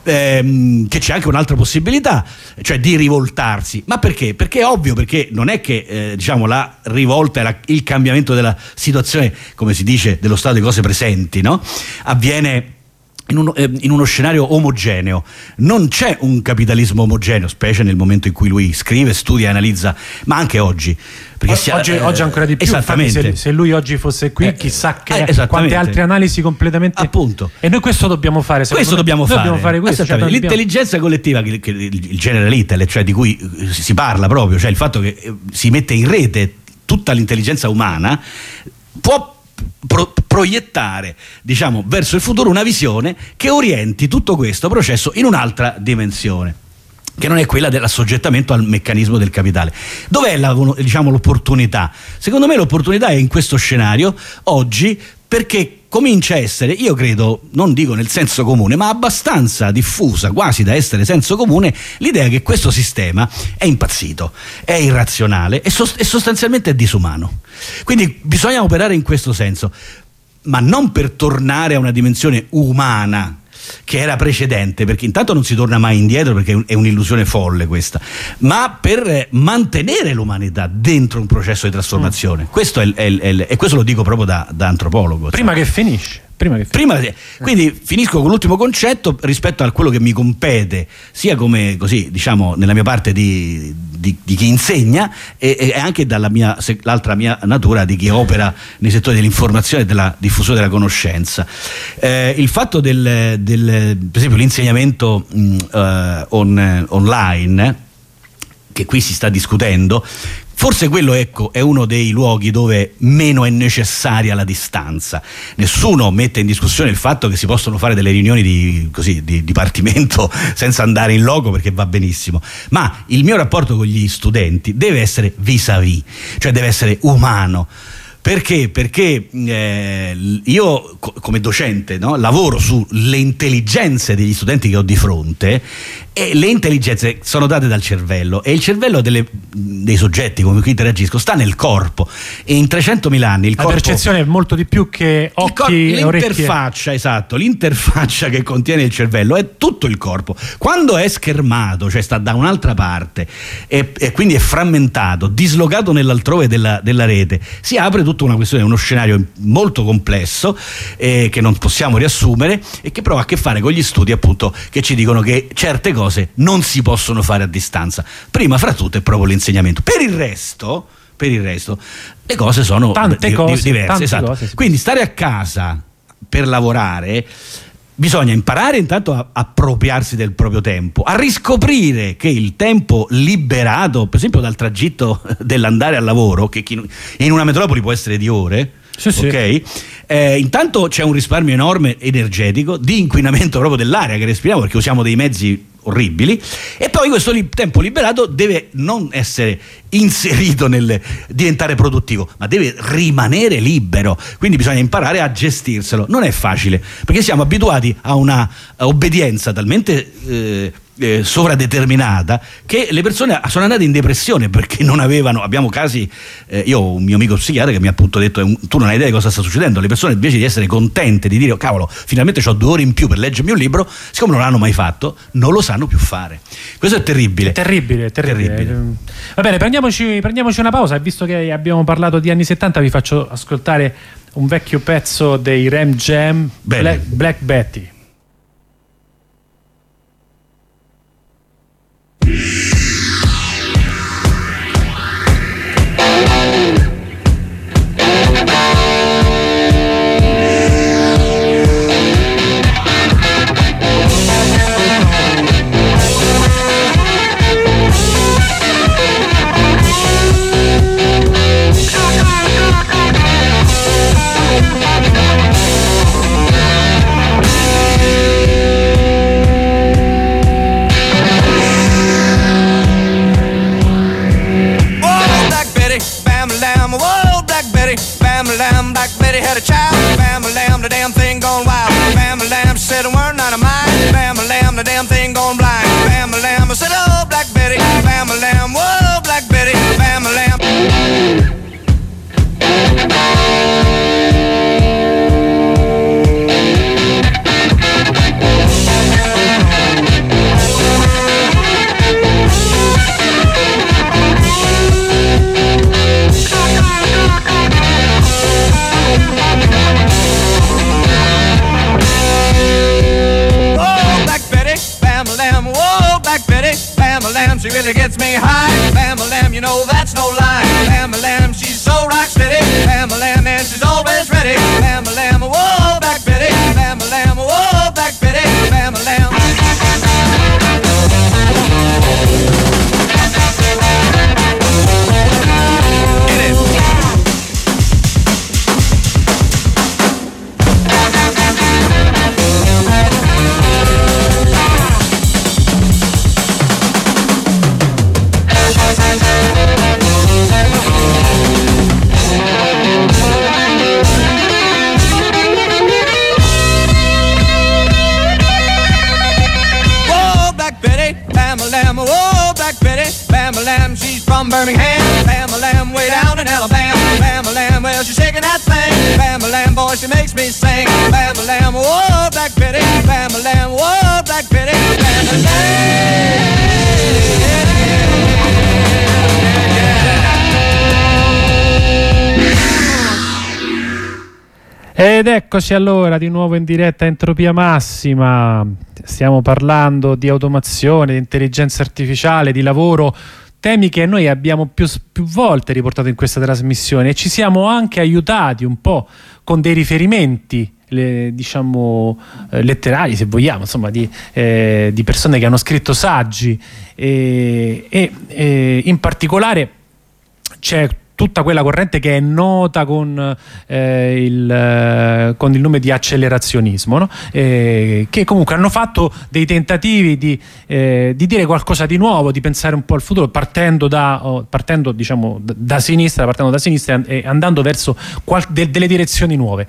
ehm, che c'è anche un'altra possibilità, cioè di rivoltarsi. Ma perché? Perché è ovvio, perché non è che eh, diciamo la rivolta è la, il cambiamento della situazione, come si dice, dello stato di cose presenti, no? Avviene In uno, eh, in uno scenario omogeneo. Non c'è un capitalismo omogeneo, specie nel momento in cui lui scrive, studia e analizza, ma anche oggi. Perché o, si, oggi, eh, oggi ancora di più. Esattamente. Se, se lui oggi fosse qui, eh, chissà che eh, quante altre analisi completamente. Appunto. E noi questo dobbiamo fare. Questo dobbiamo noi fare. dobbiamo fare questo, cioè l'intelligenza dobbiamo... collettiva, che, che, il general intellect, cioè di cui si parla proprio, cioè il fatto che si mette in rete tutta l'intelligenza umana, può Pro, proiettare, diciamo, verso il futuro una visione che orienti tutto questo processo in un'altra dimensione, che non è quella dell'assoggettamento al meccanismo del capitale. Dov'è la, diciamo, l'opportunità? Secondo me l'opportunità è in questo scenario oggi perché comincia a essere, io credo, non dico nel senso comune, ma abbastanza diffusa, quasi da essere senso comune, l'idea che questo sistema è impazzito, è irrazionale e, sost- e sostanzialmente è disumano. Quindi bisogna operare in questo senso, ma non per tornare a una dimensione umana che era precedente, perché intanto non si torna mai indietro, perché è un'illusione folle questa, ma per mantenere l'umanità dentro un processo di trasformazione. Mm. Questo è, il, è, il, è il, e questo lo dico proprio da, da antropologo. Prima cioè. che finisce. Prima che Prima, quindi finisco con l'ultimo concetto rispetto a quello che mi compete, sia come così, diciamo, nella mia parte di, di, di chi insegna e, e anche dalla mia, l'altra mia natura di chi opera nei settori dell'informazione e della diffusione della conoscenza. Eh, il fatto del, del, per esempio, l'insegnamento mh, uh, on, online, che qui si sta discutendo, forse quello, ecco, è uno dei luoghi dove meno è necessaria la distanza. Nessuno mette in discussione il fatto che si possono fare delle riunioni di, così, di dipartimento senza andare in loco, perché va benissimo, ma il mio rapporto con gli studenti deve essere vis-à-vis, cioè deve essere umano. Perché? Perché eh, io co- come docente, no, lavoro sulle intelligenze degli studenti che ho di fronte, e le intelligenze sono date dal cervello, e il cervello delle, dei soggetti con cui interagisco sta nel corpo, e in trecentomila anni il la corpo, percezione è molto di più che occhi cor- e orecchie. L'interfaccia, esatto, l'interfaccia che contiene il cervello è tutto il corpo. Quando è schermato, cioè sta da un'altra parte e, e quindi è frammentato, dislocato nell'altrove della, della rete, si apre tutta una questione, uno scenario molto complesso eh, che non possiamo riassumere, e che prova a che fare con gli studi, appunto, che ci dicono che certe cose non si possono fare a distanza. Prima fra tutto è proprio l'insegnamento. Per il resto, per il resto le cose sono tante di, cose, diverse. tante Esatto. cose, sì. Quindi stare a casa per lavorare, bisogna imparare intanto a appropriarsi del proprio tempo, a riscoprire che il tempo liberato, per esempio dal tragitto dell'andare al lavoro, che in una metropoli può essere di ore, sì, sì. ok? Eh, intanto c'è un risparmio enorme energetico, di inquinamento proprio dell'aria che respiriamo, perché usiamo dei mezzi orribili, e poi questo li- tempo liberato deve non essere inserito nel diventare produttivo, ma deve rimanere libero. Quindi bisogna imparare a gestirselo. Non è facile, perché siamo abituati a una obbedienza talmente eh, eh, sovradeterminata che le persone sono andate in depressione perché non avevano, abbiamo casi, eh, io ho un mio amico psichiatra che mi ha appunto detto: tu non hai idea di cosa sta succedendo. Le persone, invece di essere contente, di dire oh, cavolo, finalmente ho due ore in più per leggermi un libro, siccome non l'hanno mai fatto, non lo sanno più fare. Questo è terribile. È terribile, è terribile. terribile. Va bene, prendiamoci, prendiamoci una pausa, e visto che abbiamo parlato di anni settanta vi faccio ascoltare un vecchio pezzo dei Ram Jam, Black, Black Betty. She really gets me high. Bam-a-lam, you know that's no lie. Bam-a-lam, she's so rock steady. Bam-a-lam, and she's always ready. Bam-a-lam, whoa, Black Betty. Bam-a-lam, whoa, Black Betty. Bam-a-lam. Get it. from Birmingham. Bam-a-lam way down in Alabama. Bam-a-lam, well, she's shaking that thing. Bam-a-lam, boy, she makes me sing. Bam-a-lam, whoa, Black Betty. Bam-a-lam, whoa, Black Betty. Bam-a-lam. Ed eccoci allora di nuovo in diretta a Entropia Massima. Stiamo parlando di automazione, di intelligenza artificiale, di lavoro, temi che noi abbiamo più, più volte riportato in questa trasmissione e ci siamo anche aiutati un po' con dei riferimenti, le, diciamo eh, letterari, se vogliamo, insomma, di, eh, di persone che hanno scritto saggi e, e, e in particolare c'è tutta quella corrente che è nota con, eh, il, eh, con il nome di accelerazionismo, no? eh, che comunque hanno fatto dei tentativi di, eh, di dire qualcosa di nuovo, di pensare un po' al futuro, partendo da, oh, partendo, diciamo, da, da sinistra, partendo da sinistra e andando verso qual- de- delle direzioni nuove.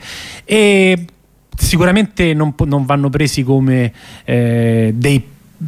E sicuramente non, non vanno presi come eh, dei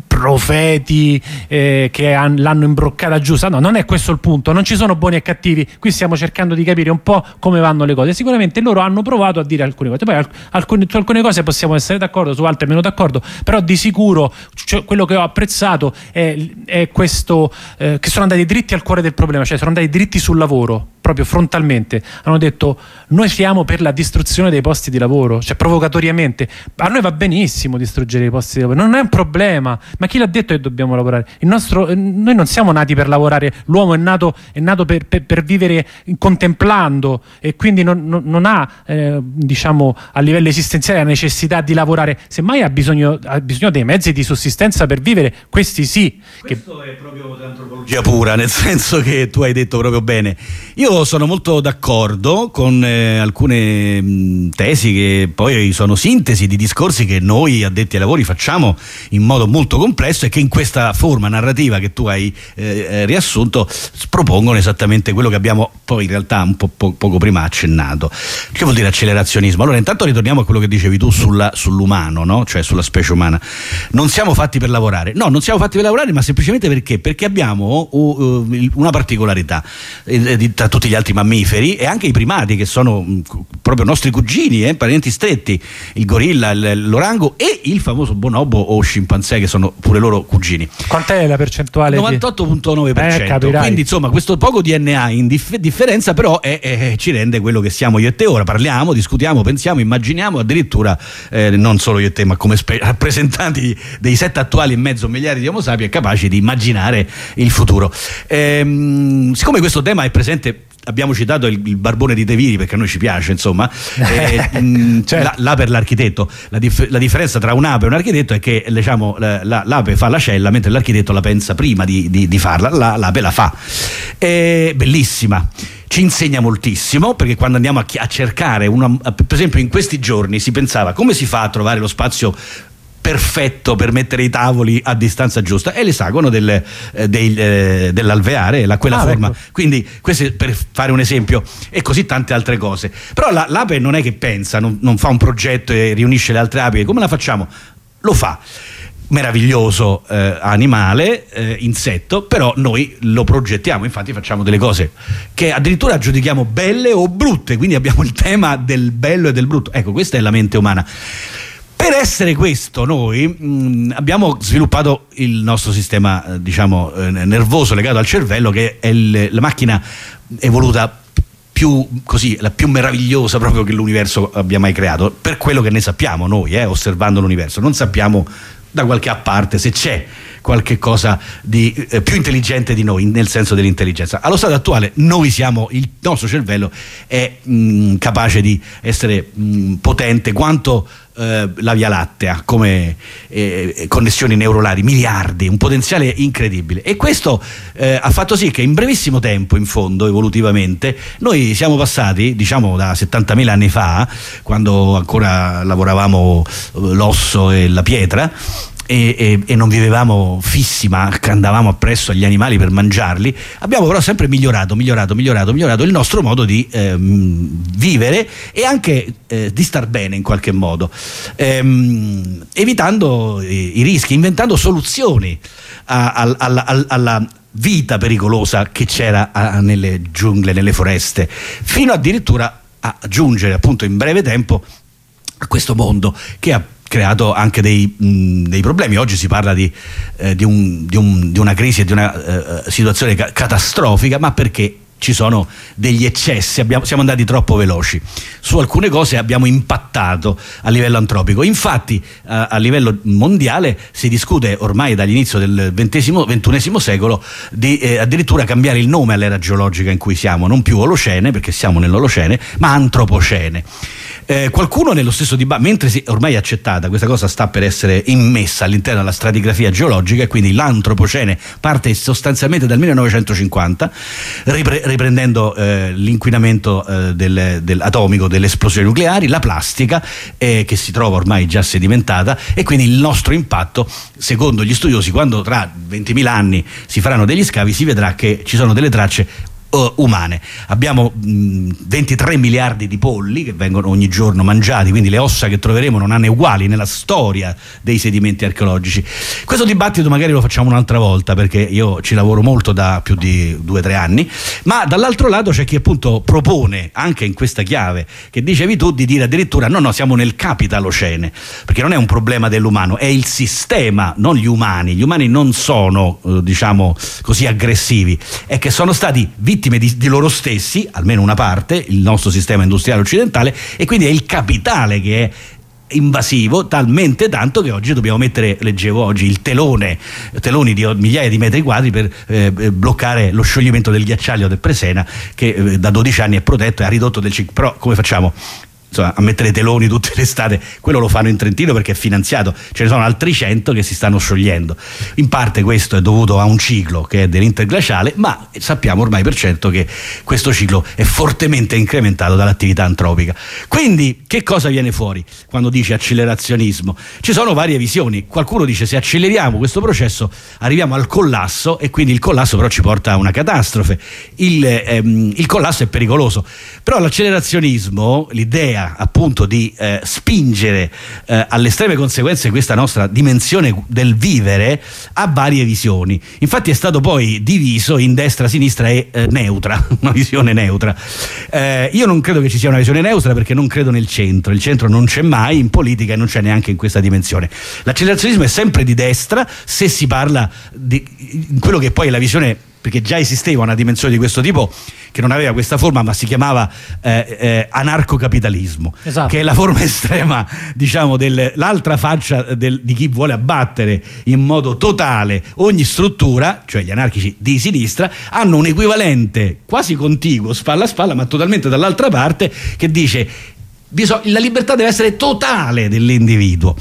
profeti eh, che han, l'hanno imbroccata giusta. No, non è questo il punto, non ci sono buoni e cattivi, qui stiamo cercando di capire un po' come vanno le cose. Sicuramente loro hanno provato a dire alcune cose, poi alcune, su alcune cose possiamo essere d'accordo, su altre meno d'accordo, però di sicuro, cioè, quello che ho apprezzato è, è questo, eh, che sono andati dritti al cuore del problema, cioè sono andati dritti sul lavoro, proprio frontalmente. Hanno detto: noi siamo per la distruzione dei posti di lavoro, cioè provocatoriamente. A noi va benissimo distruggere i posti di lavoro, non è un problema, ma chi l'ha detto che dobbiamo lavorare? Il nostro, noi non siamo nati per lavorare, l'uomo è nato, è nato per, per, per vivere contemplando, e quindi non, non, non ha eh, diciamo a livello esistenziale la necessità di lavorare, semmai ha bisogno, ha bisogno dei mezzi di sussistenza per vivere, questi sì. Questo che... è proprio l'antropologia pura, nel senso che tu hai detto proprio bene. Io sono molto d'accordo con eh, alcune mh, tesi che poi sono sintesi di discorsi che noi addetti ai lavori facciamo in modo molto complesso e che in questa forma narrativa che tu hai eh, riassunto propongono esattamente quello che abbiamo poi in realtà un po', po poco prima accennato. Che vuol dire accelerazionismo? Allora, intanto ritorniamo a quello che dicevi tu sulla, sull'umano, no? Cioè sulla specie umana. Non siamo fatti per lavorare. No, non siamo fatti per lavorare, ma semplicemente perché? Perché abbiamo uh, uh, una particolarità eh, di, tra tutti gli altri mammiferi e anche i primati, che sono mh, proprio nostri cugini, eh, parenti stretti, il gorilla, l'orango e il famoso bonobo o scimpanzé, che sono pure loro cugini. Quant'è la percentuale? novantotto virgola nove per cento. Eh, quindi insomma questo poco D N A in dif differenza però è, è, ci rende quello che siamo io e te ora. Parliamo, discutiamo, pensiamo, immaginiamo, addirittura eh, non solo io e te, ma come rappresentanti dei sette attuali e mezzo miliardi di Homo sapiens capaci di immaginare il futuro. Ehm, siccome questo tema è presente, abbiamo citato il, il barbone di Teviri perché a noi ci piace, insomma, eh, mh, certo. la, l'ape e l'architetto. La, dif la differenza tra un'ape e un architetto è che, diciamo, l'ape la, fa la cella mentre l'architetto la pensa prima di, di, di farla, la, l'ape la fa. È bellissima. Ci insegna moltissimo, perché quando andiamo a, a cercare, una, per esempio in questi giorni si pensava come si fa a trovare lo spazio perfetto per mettere i tavoli a distanza giusta, è l'esagono del, eh, del, eh, dell'alveare, la, quella ah, forma ecco. Quindi questo è per fare un esempio, e così tante altre cose. Però la, l'ape non è che pensa, non, non fa un progetto e riunisce le altre api. Come la facciamo? Lo fa. Meraviglioso eh, animale, eh, insetto, però noi lo progettiamo, infatti facciamo delle cose che addirittura giudichiamo belle o brutte, quindi abbiamo il tema del bello e del brutto. Ecco, questa è la mente umana. Per essere questo noi mh, abbiamo sviluppato il nostro sistema eh, diciamo eh, nervoso legato al cervello, che è il, la macchina evoluta più così, la più meravigliosa proprio che l'universo abbia mai creato, per quello che ne sappiamo noi, eh, osservando l'universo. Non sappiamo da qualche a parte se c'è qualche cosa di eh, più intelligente di noi, nel senso dell'intelligenza. Allo stato attuale noi siamo, il nostro cervello è mh, capace di essere mh, potente quanto eh, la Via Lattea, come eh, connessioni neurolari, miliardi, un potenziale incredibile, e questo eh, ha fatto sì che in brevissimo tempo, in fondo, evolutivamente, noi siamo passati, diciamo, da settantamila anni fa, quando ancora lavoravamo l'osso e la pietra, E, e, e non vivevamo fissi, ma andavamo appresso agli animali per mangiarli. Abbiamo però sempre migliorato, migliorato, migliorato, migliorato il nostro modo di ehm, vivere e anche eh, di star bene in qualche modo, ehm, evitando i, i rischi, inventando soluzioni a, a, alla, alla, alla vita pericolosa che c'era a, nelle giungle, nelle foreste, fino addirittura a giungere appunto in breve tempo a questo mondo che ha creato anche dei, mh, dei problemi. Oggi si parla di, eh, di, un, di, un, di una crisi e di una eh, situazione ca- catastrofica, ma perché ci sono degli eccessi, abbiamo, siamo andati troppo veloci. Su alcune cose abbiamo impattato a livello antropico. Infatti a, a livello mondiale si discute ormai dall'inizio del ventunesimo secolo di eh, addirittura cambiare il nome all'era geologica in cui siamo, non più Olocene, perché siamo nell'Olocene, ma Antropocene. Eh, qualcuno nello stesso dibattito, mentre si, ormai è accettata, questa cosa sta per essere immessa all'interno della stratigrafia geologica, e quindi l'Antropocene parte sostanzialmente dal millenovecentocinquanta, ripre, riprendendo eh, l'inquinamento eh, del, del atomico delle esplosioni nucleari, la plastica eh, che si trova ormai già sedimentata, e quindi il nostro impatto, secondo gli studiosi, quando tra ventimila anni si faranno degli scavi, si vedrà che ci sono delle tracce umane. Abbiamo mh, ventitré miliardi di polli che vengono ogni giorno mangiati, quindi le ossa che troveremo non hanno uguali nella storia dei sedimenti archeologici. Questo dibattito magari lo facciamo un'altra volta, perché io ci lavoro molto da più di due o tre anni, ma dall'altro lato c'è chi appunto propone, anche in questa chiave che dicevi tu, di dire addirittura no no siamo nel capitalocene, perché non è un problema dell'umano, è il sistema, non gli umani. Gli umani non sono eh, diciamo così aggressivi, è che sono stati vittime Di, di loro stessi, almeno una parte, il nostro sistema industriale occidentale, e quindi è il capitale che è invasivo, talmente tanto che oggi dobbiamo mettere, leggevo oggi, il telone, teloni di migliaia di metri quadri per eh, bloccare lo scioglimento del ghiacciaio del Presena, che eh, da dodici anni è protetto e ha ridotto del cinque. Però come facciamo? Insomma, a mettere teloni tutte le estate? Quello lo fanno in Trentino perché è finanziato, ce ne sono altri cento che si stanno sciogliendo. In parte questo è dovuto a un ciclo che è dell'interglaciale, ma sappiamo ormai per certo che questo ciclo è fortemente incrementato dall'attività antropica. Quindi che cosa viene fuori quando dice accelerazionismo? Ci sono varie visioni. Qualcuno dice se acceleriamo questo processo arriviamo al collasso, e quindi il collasso però ci porta a una catastrofe. Il, ehm, il collasso è pericoloso, però l'accelerazzionismo, l'idea appunto di eh, spingere eh, alle estreme conseguenze questa nostra dimensione del vivere, ha varie visioni. Infatti è stato poi diviso in destra, sinistra e eh, neutra, una visione neutra. Eh, io non credo che ci sia una visione neutra, perché non credo nel centro. Il centro non c'è mai in politica e non c'è neanche in questa dimensione. L'accelerazionismo è sempre di destra se si parla di quello che poi è la visione, perché già esisteva una dimensione di questo tipo che non aveva questa forma, ma si chiamava eh, eh, anarcocapitalismo, esatto, che è la forma estrema, diciamo, dell'altra faccia del, di chi vuole abbattere in modo totale ogni struttura, cioè gli anarchici di sinistra hanno un equivalente quasi contiguo, spalla a spalla, ma totalmente dall'altra parte, che dice la libertà deve essere totale dell'individuo.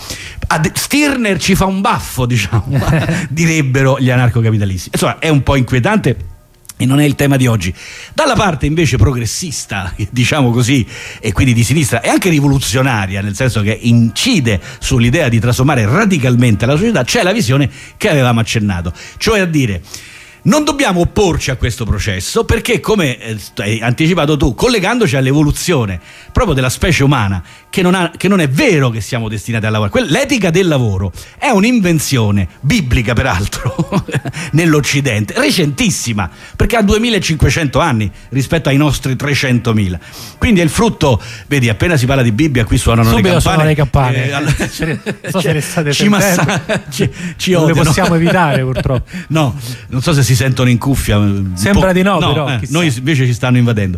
Stirner ci fa un baffo, diciamo, direbbero gli anarcocapitalisti. Insomma, è un po' inquietante e non è il tema di oggi. Dalla parte invece progressista, diciamo così, e quindi di sinistra, e anche rivoluzionaria, nel senso che incide sull'idea di trasformare radicalmente la società, c'è la visione che avevamo accennato, cioè a dire: non dobbiamo opporci a questo processo, perché, come hai anticipato tu, collegandoci all'evoluzione proprio della specie umana, che non, ha, che non è vero che siamo destinati a lavorare. L'etica del lavoro è un'invenzione biblica, peraltro, nell'Occidente, recentissima, perché ha duemilacinquecento anni rispetto ai nostri trecentomila. Quindi è il frutto, vedi, appena si parla di Bibbia qui suonano subito le campane. le campane. Eh, allora, non so se le state ci, massa, ci, ci non odiano. le possiamo evitare, purtroppo. No, non so se si sentono in cuffia. Sembra di no, no però eh, noi invece ci stanno invadendo.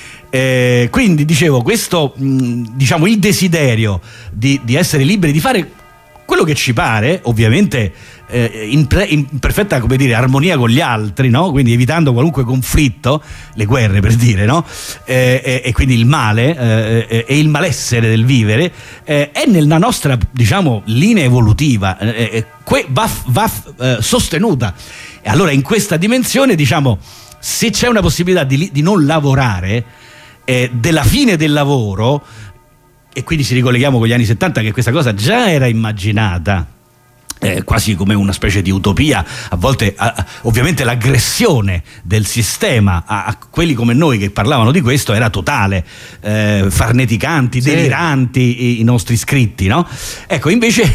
Eh, quindi dicevo, questo mh, diciamo il desiderio di, di essere liberi di fare quello che ci pare, ovviamente eh, in, pre, in perfetta, come dire, armonia con gli altri, no? Quindi evitando qualunque conflitto, le guerre per dire, no? Eh, eh, e quindi il male eh, e il malessere del vivere eh, è nella nostra, diciamo, linea evolutiva, eh, que, va, va eh, sostenuta. E allora in questa dimensione, diciamo, se c'è una possibilità di, di non lavorare, eh, della fine del lavoro, e quindi ci ricolleghiamo con gli anni settanta, che questa cosa già era immaginata Eh, quasi come una specie di utopia, a volte a, ovviamente l'aggressione del sistema a, a quelli come noi che parlavano di questo era totale, eh, farneticanti, sì. deliranti i, i nostri scritti, no? Ecco, invece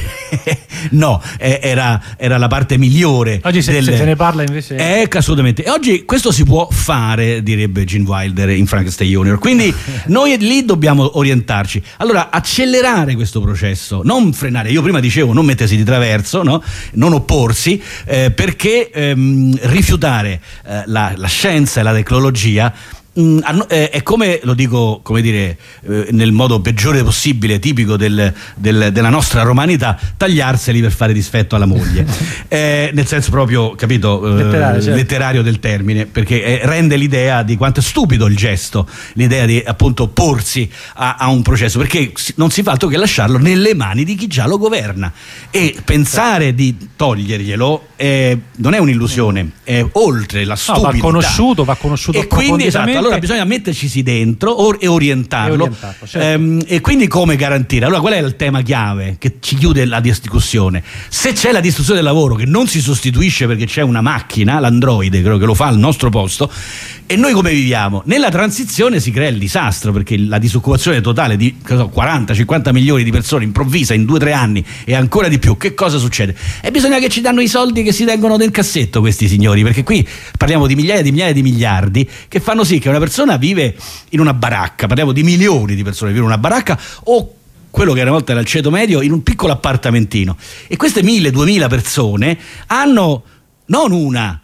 no, eh, era, era la parte migliore. Oggi se, del... se, se ne parla invece eh, assolutamente, e oggi questo si può fare, direbbe Gene Wilder in Frankenstein Junior, quindi noi lì dobbiamo orientarci. Allora, accelerare questo processo, non frenare. Io prima dicevo non mettersi di traverso, no? Non opporsi, eh, perché ehm, rifiutare eh, la, la scienza e la tecnologia mh, eh, è come, lo dico come dire eh, nel modo peggiore possibile, tipico del, del, della nostra romanità, tagliarseli per fare dispetto alla moglie, eh, nel senso proprio, capito, eh, letterario, certo. letterario del termine, perché eh, rende l'idea di quanto è stupido il gesto, l'idea di appunto opporsi a, a un processo, perché non si fa altro che lasciarlo nelle mani di chi già lo governa, e pensare di toglierglielo eh, non è un'illusione, è oltre la stupidità. No, va conosciuto, va conosciuto e quindi esatto, allora bisogna metterci dentro or- e orientarlo, e, certo. ehm, e quindi come garantire? Allora qual è il tema chiave che ci chiude la discussione? Se c'è la distruzione del lavoro che non si sostituisce perché c'è una macchina, l'androide credo che lo fa al nostro posto, e noi come viviamo? Nella transizione si crea il disastro, perché la disoccupazione totale di so, quaranta cinquanta milioni di persone improvvisa in due tre anni e ancora di più, che cosa succede? E bisogna che ci danno i soldi che si tengono nel cassetto questi signori, perché qui parliamo di migliaia di migliaia di miliardi che fanno sì che una persona vive in una baracca, parliamo di milioni di persone che vivono in una baracca, o quello che una volta era il ceto medio, in un piccolo appartamentino, e queste mille duemila persone hanno non una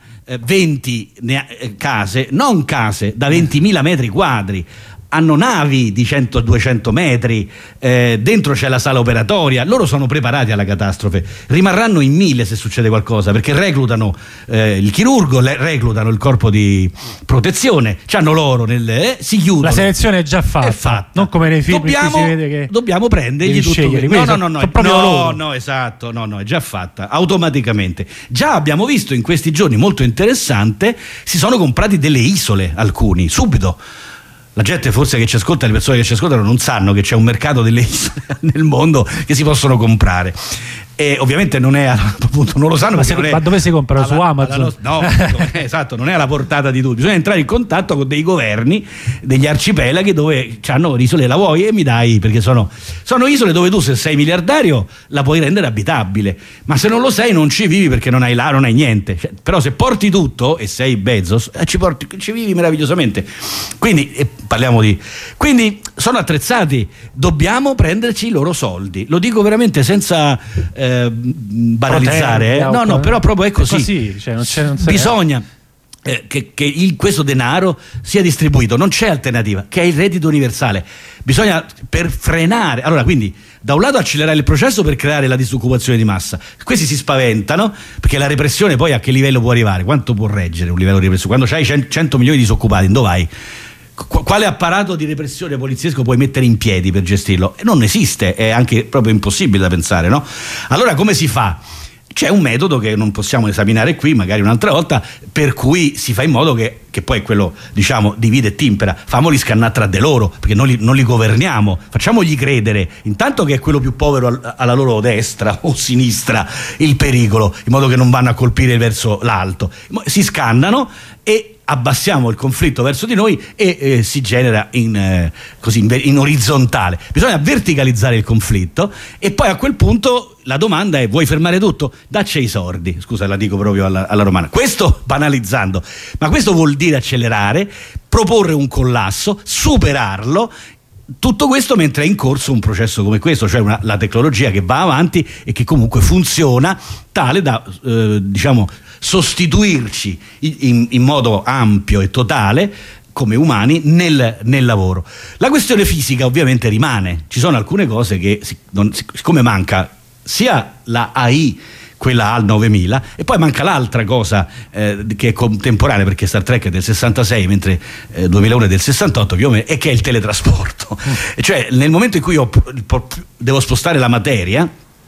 venti case, non case da ventimila metri quadri, hanno navi di cento duecento metri, eh, dentro c'è la sala operatoria, loro sono preparati alla catastrofe, rimarranno in mille se succede qualcosa, perché reclutano eh, il chirurgo, le, reclutano il corpo di protezione, c'hanno loro nelle, eh, si chiudono. La selezione è già fatta, è fatta. Non come nei film dobbiamo, si vede che dobbiamo prendergli tutto. No, no, no, no, no, no, esatto, no, no, è già fatta automaticamente. Già abbiamo visto in questi giorni, molto interessante, si sono comprati delle isole, alcuni, subito. La gente forse che ci ascolta, le persone che ci ascoltano non sanno che c'è un mercato delle isole nel mondo che si possono comprare. E ovviamente non è appunto, non lo sanno, ma, se, non è, ma dove si comprano? Su Amazon? No, è, esatto, non è alla portata di tutti. Bisogna entrare in contatto con dei governi, degli arcipelaghi dove hanno isole, la vuoi e mi dai, perché sono, sono isole dove tu, se sei miliardario, la puoi rendere abitabile, ma se non lo sei non ci vivi, perché non hai là, non hai niente. Cioè, però se porti tutto e sei Bezos, eh, ci, porti, ci vivi meravigliosamente. Quindi eh, parliamo di quindi sono attrezzati, dobbiamo prenderci i loro soldi, lo dico veramente senza eh, banalizzare, eh. no no però proprio è così, è così, cioè non c'è, non bisogna eh, che, che il, questo denaro sia distribuito, non c'è alternativa, che è il reddito universale. Bisogna, per frenare, allora quindi da un lato accelerare il processo per creare la disoccupazione di massa. Questi si spaventano perché la repressione poi a che livello può arrivare, quanto può reggere un livello di repressione? Quando c'hai cento milioni di disoccupati, dove vai? Quale apparato di repressione poliziesco puoi mettere in piedi per gestirlo? Non esiste, è anche proprio impossibile da pensare, no? Allora come si fa? C'è un metodo che non possiamo esaminare qui, magari un'altra volta, per cui si fa in modo che, che poi quello, diciamo, divide e timpera, famoli scannare tra di loro, perché non li, non li governiamo, facciamogli credere intanto che è quello più povero al, alla loro destra o sinistra il pericolo, in modo che non vanno a colpire verso l'alto. Si scannano e abbassiamo il conflitto verso di noi e eh, si genera in, eh, così, in, in orizzontale. Bisogna verticalizzare il conflitto e poi a quel punto la domanda è: vuoi fermare tutto? Dacci i sordi. Scusa, la dico proprio alla, alla romana. Questo banalizzando, ma questo vuol dire accelerare, proporre un collasso, superarlo. Tutto questo mentre è in corso un processo come questo, cioè una, la tecnologia che va avanti e che comunque funziona tale da eh, diciamo sostituirci in, in, in modo ampio e totale come umani nel, nel lavoro. La questione fisica ovviamente rimane, ci sono alcune cose che non, siccome manca sia la A I, quella al novemila, e poi manca l'altra cosa eh, che è contemporanea, perché Star Trek è del sessantasei mentre eh, duemilauno è del sessantotto più o meno, e che è il teletrasporto. Mm. Cioè nel momento in cui io devo spostare la materia,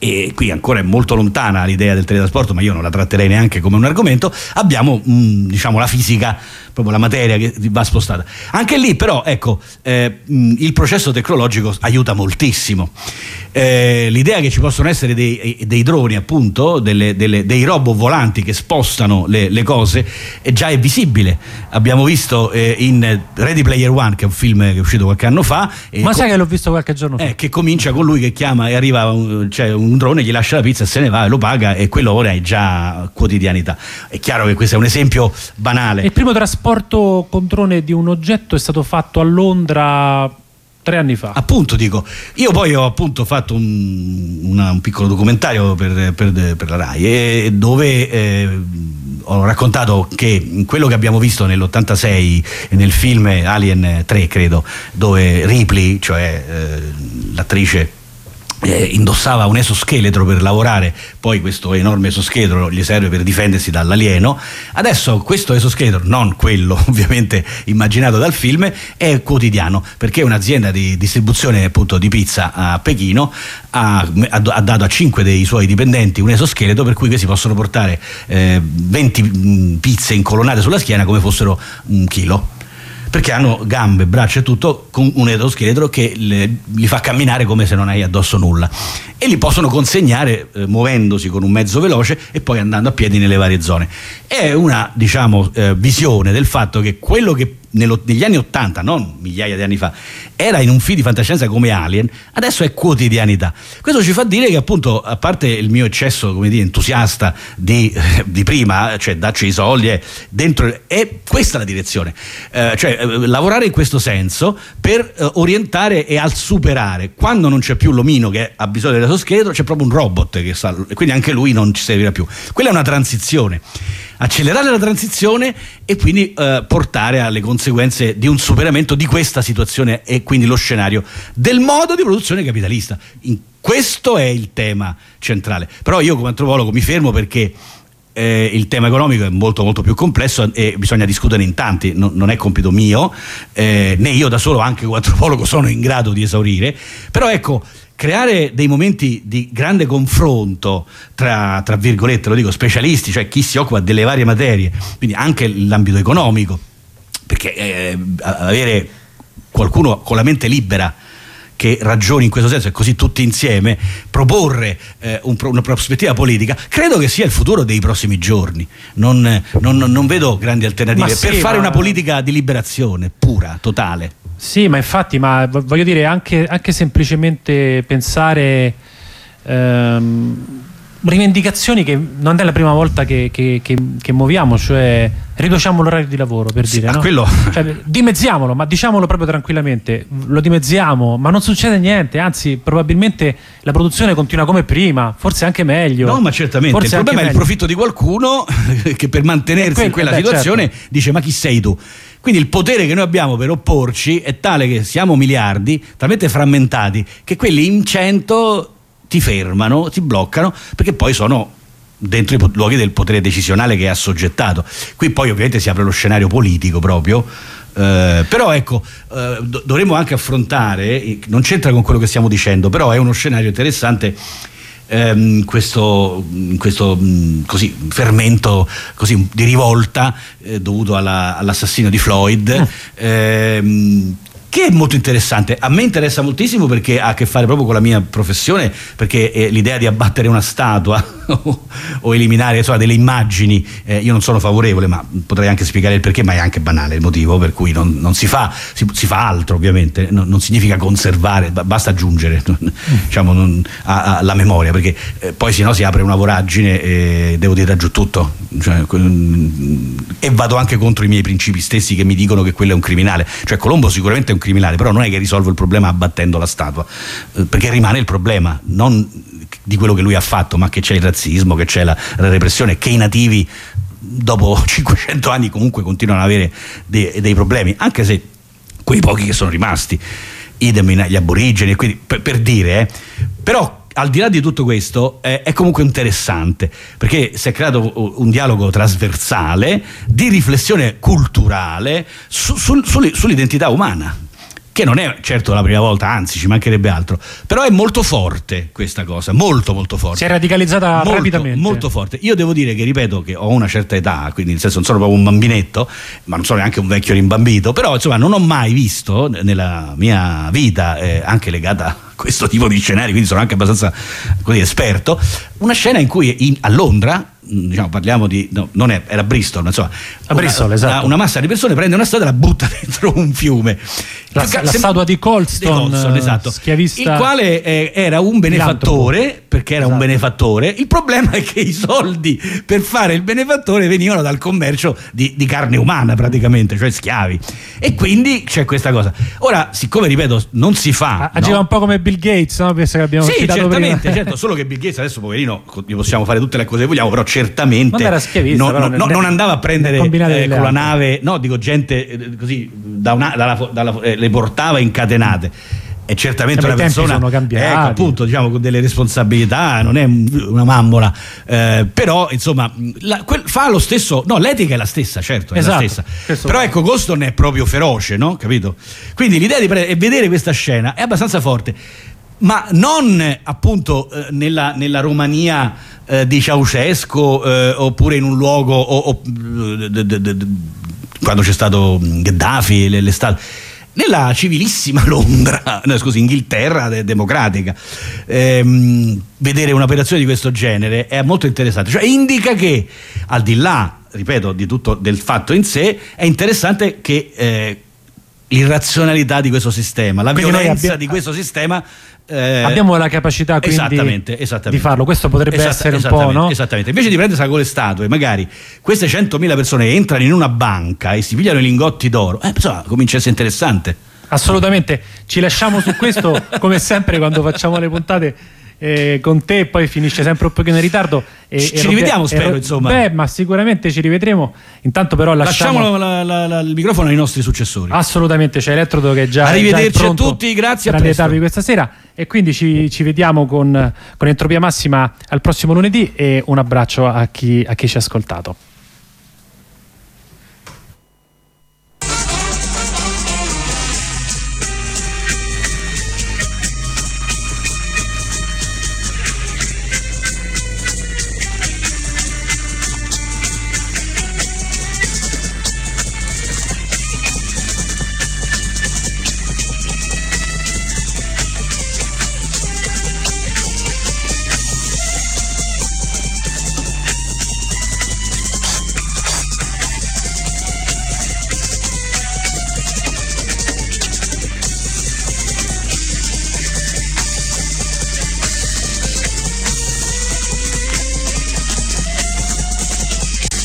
e qui ancora è molto lontana l'idea del teletrasporto, ma io non la tratterei neanche come un argomento, abbiamo mh, diciamo la fisica, proprio la materia che va spostata. Anche lì però ecco eh, mh, il processo tecnologico aiuta moltissimo. Eh, l'idea che ci possono essere dei, dei droni, appunto, delle, delle, dei robot volanti che spostano le, le cose è già è visibile. Abbiamo visto eh, in Ready Player One, che è un film che è uscito qualche anno fa, ma co- sai che l'ho visto qualche giorno fa, eh, che comincia con lui che chiama e arriva un, cioè un drone, gli lascia la pizza e se ne va e lo paga, e quello ora è già quotidianità. È chiaro che questo è un esempio banale. Il primo trasporto con drone di un oggetto è stato fatto a Londra tre anni fa. Appunto dico, io poi ho appunto fatto un, una, un piccolo documentario per, per, per la Rai e dove eh, ho raccontato che quello che abbiamo visto nell'ottantasei nel film Alien tre, credo, dove Ripley, cioè eh, l'attrice, Eh, indossava un esoscheletro per lavorare, poi questo enorme esoscheletro gli serve per difendersi dall'alieno. Adesso questo esoscheletro, non quello ovviamente immaginato dal film, è quotidiano, perché un'azienda di distribuzione appunto di pizza a Pechino ha, ha dato a cinque dei suoi dipendenti un esoscheletro per cui questi possono portare eh, venti mh, pizze incolonnate sulla schiena come fossero un chilo, perché hanno gambe, braccia e tutto, con un esoscheletro che le, li fa camminare come se non hai addosso nulla, e li possono consegnare eh, muovendosi con un mezzo veloce e poi andando a piedi nelle varie zone. È una, diciamo, eh, visione del fatto che quello che nello, negli anni ottanta, non migliaia di anni fa, era in un film di fantascienza come Alien, adesso è quotidianità. Questo ci fa dire che, appunto, a parte il mio eccesso, come dire, entusiasta di, eh, di prima, cioè dacci i soldi, è, dentro, è questa la direzione, eh, cioè eh, lavorare in questo senso per eh, orientare e al superare. Quando non c'è più l'omino che ha bisogno dell'esoscheletro, c'è proprio un robot che sta, e quindi anche lui non ci servirà più. Quella è una transizione. Accelerare la transizione e quindi eh, portare alle conseguenze di un superamento di questa situazione e quindi lo scenario del modo di produzione capitalista. In questo è il tema centrale. Però io come antropologo mi fermo perché eh, il tema economico è molto molto più complesso e bisogna discutere in tanti, no, non è compito mio, eh, né io da solo, anche come antropologo, sono in grado di esaurire. Però ecco, creare dei momenti di grande confronto tra, tra virgolette, lo dico, specialisti, cioè chi si occupa delle varie materie, quindi anche l'ambito economico, perché eh, avere qualcuno con la mente libera che ragioni in questo senso e così tutti insieme proporre eh, un, una prospettiva politica, credo che sia il futuro dei prossimi giorni. Non, non, non vedo grandi alternative sì, per fare ma... una politica di liberazione pura, totale. Sì, ma infatti, ma voglio dire, anche, anche semplicemente pensare ehm, rivendicazioni che non è la prima volta che, che, che, che muoviamo, cioè riduciamo l'orario di lavoro, per sì, dire, no? quello... cioè, dimezziamolo, ma diciamolo proprio tranquillamente, lo dimezziamo, ma non succede niente, anzi probabilmente la produzione continua come prima, forse anche meglio. No, ma certamente, forse il problema è il profitto di qualcuno che per mantenersi quel, in quella beh, situazione certo. dice: ma chi sei tu? Quindi il potere che noi abbiamo per opporci è tale che siamo miliardi, talmente frammentati, che quelli in cento ti fermano, ti bloccano, perché poi sono dentro i luoghi del potere decisionale che è assoggettato. Qui poi ovviamente si apre lo scenario politico proprio, eh, però ecco, eh, do- dovremmo anche affrontare, non c'entra con quello che stiamo dicendo, però è uno scenario interessante, ehm, questo, questo mh, così, fermento così, di rivolta eh, dovuto alla, all'assassinio di Floyd, mm. ehm, che è molto interessante. A me interessa moltissimo perché ha a che fare proprio con la mia professione, perché eh, l'idea di abbattere una statua o, o eliminare insomma, delle immagini, eh, io non sono favorevole, ma potrei anche spiegare il perché, ma è anche banale il motivo per cui non, non si fa, si, si fa altro ovviamente, non, non significa conservare, basta aggiungere diciamo, non, a, a, la memoria, perché eh, poi se no si apre una voragine e devo tirare giù tutto, cioè, e vado anche contro i miei principi stessi che mi dicono che quello è un criminale. Cioè Colombo sicuramente è un criminale, però non è che risolvo il problema abbattendo la statua, eh, perché rimane il problema non di quello che lui ha fatto, ma che c'è il razzismo, che c'è la, la repressione, che i nativi dopo cinquecento anni comunque continuano ad avere dei, dei problemi, anche se quei pochi che sono rimasti, idem gli aborigeni, quindi per, per dire eh. Però al di là di tutto questo eh, è comunque interessante, perché si è creato un dialogo trasversale di riflessione culturale su, su, sull'identità umana. che non è certo la prima volta, anzi ci mancherebbe altro, però è molto forte questa cosa, molto molto forte. Si è radicalizzata molto, rapidamente. Molto forte. Io devo dire che, ripeto, che ho una certa età, quindi nel senso non sono proprio un bambinetto, ma non sono neanche un vecchio rimbambito, però insomma non ho mai visto nella mia vita, eh, anche legata a questo tipo di scenari, quindi sono anche abbastanza così esperto, una scena in cui in, a Londra, diciamo, parliamo di, no, non è, era Bristol, insomma, a Bristol, una, esatto. una, una massa di persone prende una strada e la butta dentro un fiume. La, la statua di Colston, di Colston, esatto, schiavista, il quale eh, era un benefattore, perché era esatto. un benefattore. Il problema è che i soldi per fare il benefattore venivano dal commercio di, di carne umana, praticamente, cioè schiavi, e quindi c'è questa cosa. Ora, siccome, ripeto, non si fa, agiva no? un po' come Bill Gates, no? Penso che abbiamo sì, citato certamente, prima. certo, solo che Bill Gates adesso, poverino, gli possiamo fare tutte le cose che vogliamo, però certamente non era schiavista, no, però no, nel, non andava a prendere eh, con la nave, no, dico gente eh, così da una, dalla, dalla, eh, le portava incatenate. È certamente una persona sono cambiati. Ecco, appunto, diciamo, con delle responsabilità, non è una mammola, eh, però insomma la, quel, fa lo stesso, no, l'etica è la stessa, certo, è esatto, la stessa, però ecco, Colston è proprio feroce, no? Capito? Quindi l'idea di pre- vedere questa scena è abbastanza forte, ma non appunto eh, nella, nella Romania eh, di Ceausescu, eh, oppure in un luogo o, o, d- d- d- d- quando c'è stato Gheddafi, l'estate, nella civilissima Londra, no, scusi, Inghilterra de- democratica. Ehm, vedere un'operazione di questo genere è molto interessante, cioè indica che, al di là, ripeto, di tutto del fatto in sé, è interessante che eh, l'irrazionalità di questo sistema, la quindi violenza abbiamo, di questo sistema, eh, abbiamo la capacità quindi esattamente, esattamente. di farlo. Questo potrebbe Esatt- essere un po', no? Esattamente. Invece di prendersela con le statue, magari queste centomila persone entrano in una banca e si pigliano i lingotti d'oro, eh, insomma, comincia a essere interessante. Assolutamente. Ci lasciamo su questo, come sempre quando facciamo le puntate eh, con te, poi finisce sempre un pochino in ritardo. E, ci e ci rivediamo, spero, insomma. Beh, ma sicuramente ci rivedremo. Intanto però lasciamo, lasciamo la, la, la, il microfono ai nostri successori. Assolutamente, c'è Elettrodo che è già arrivederci già è a tutti, grazie, per allietarvi questa sera, e quindi ci, ci vediamo con, con Entropia Massima al prossimo lunedì, e un abbraccio a chi, a chi ci ha ascoltato.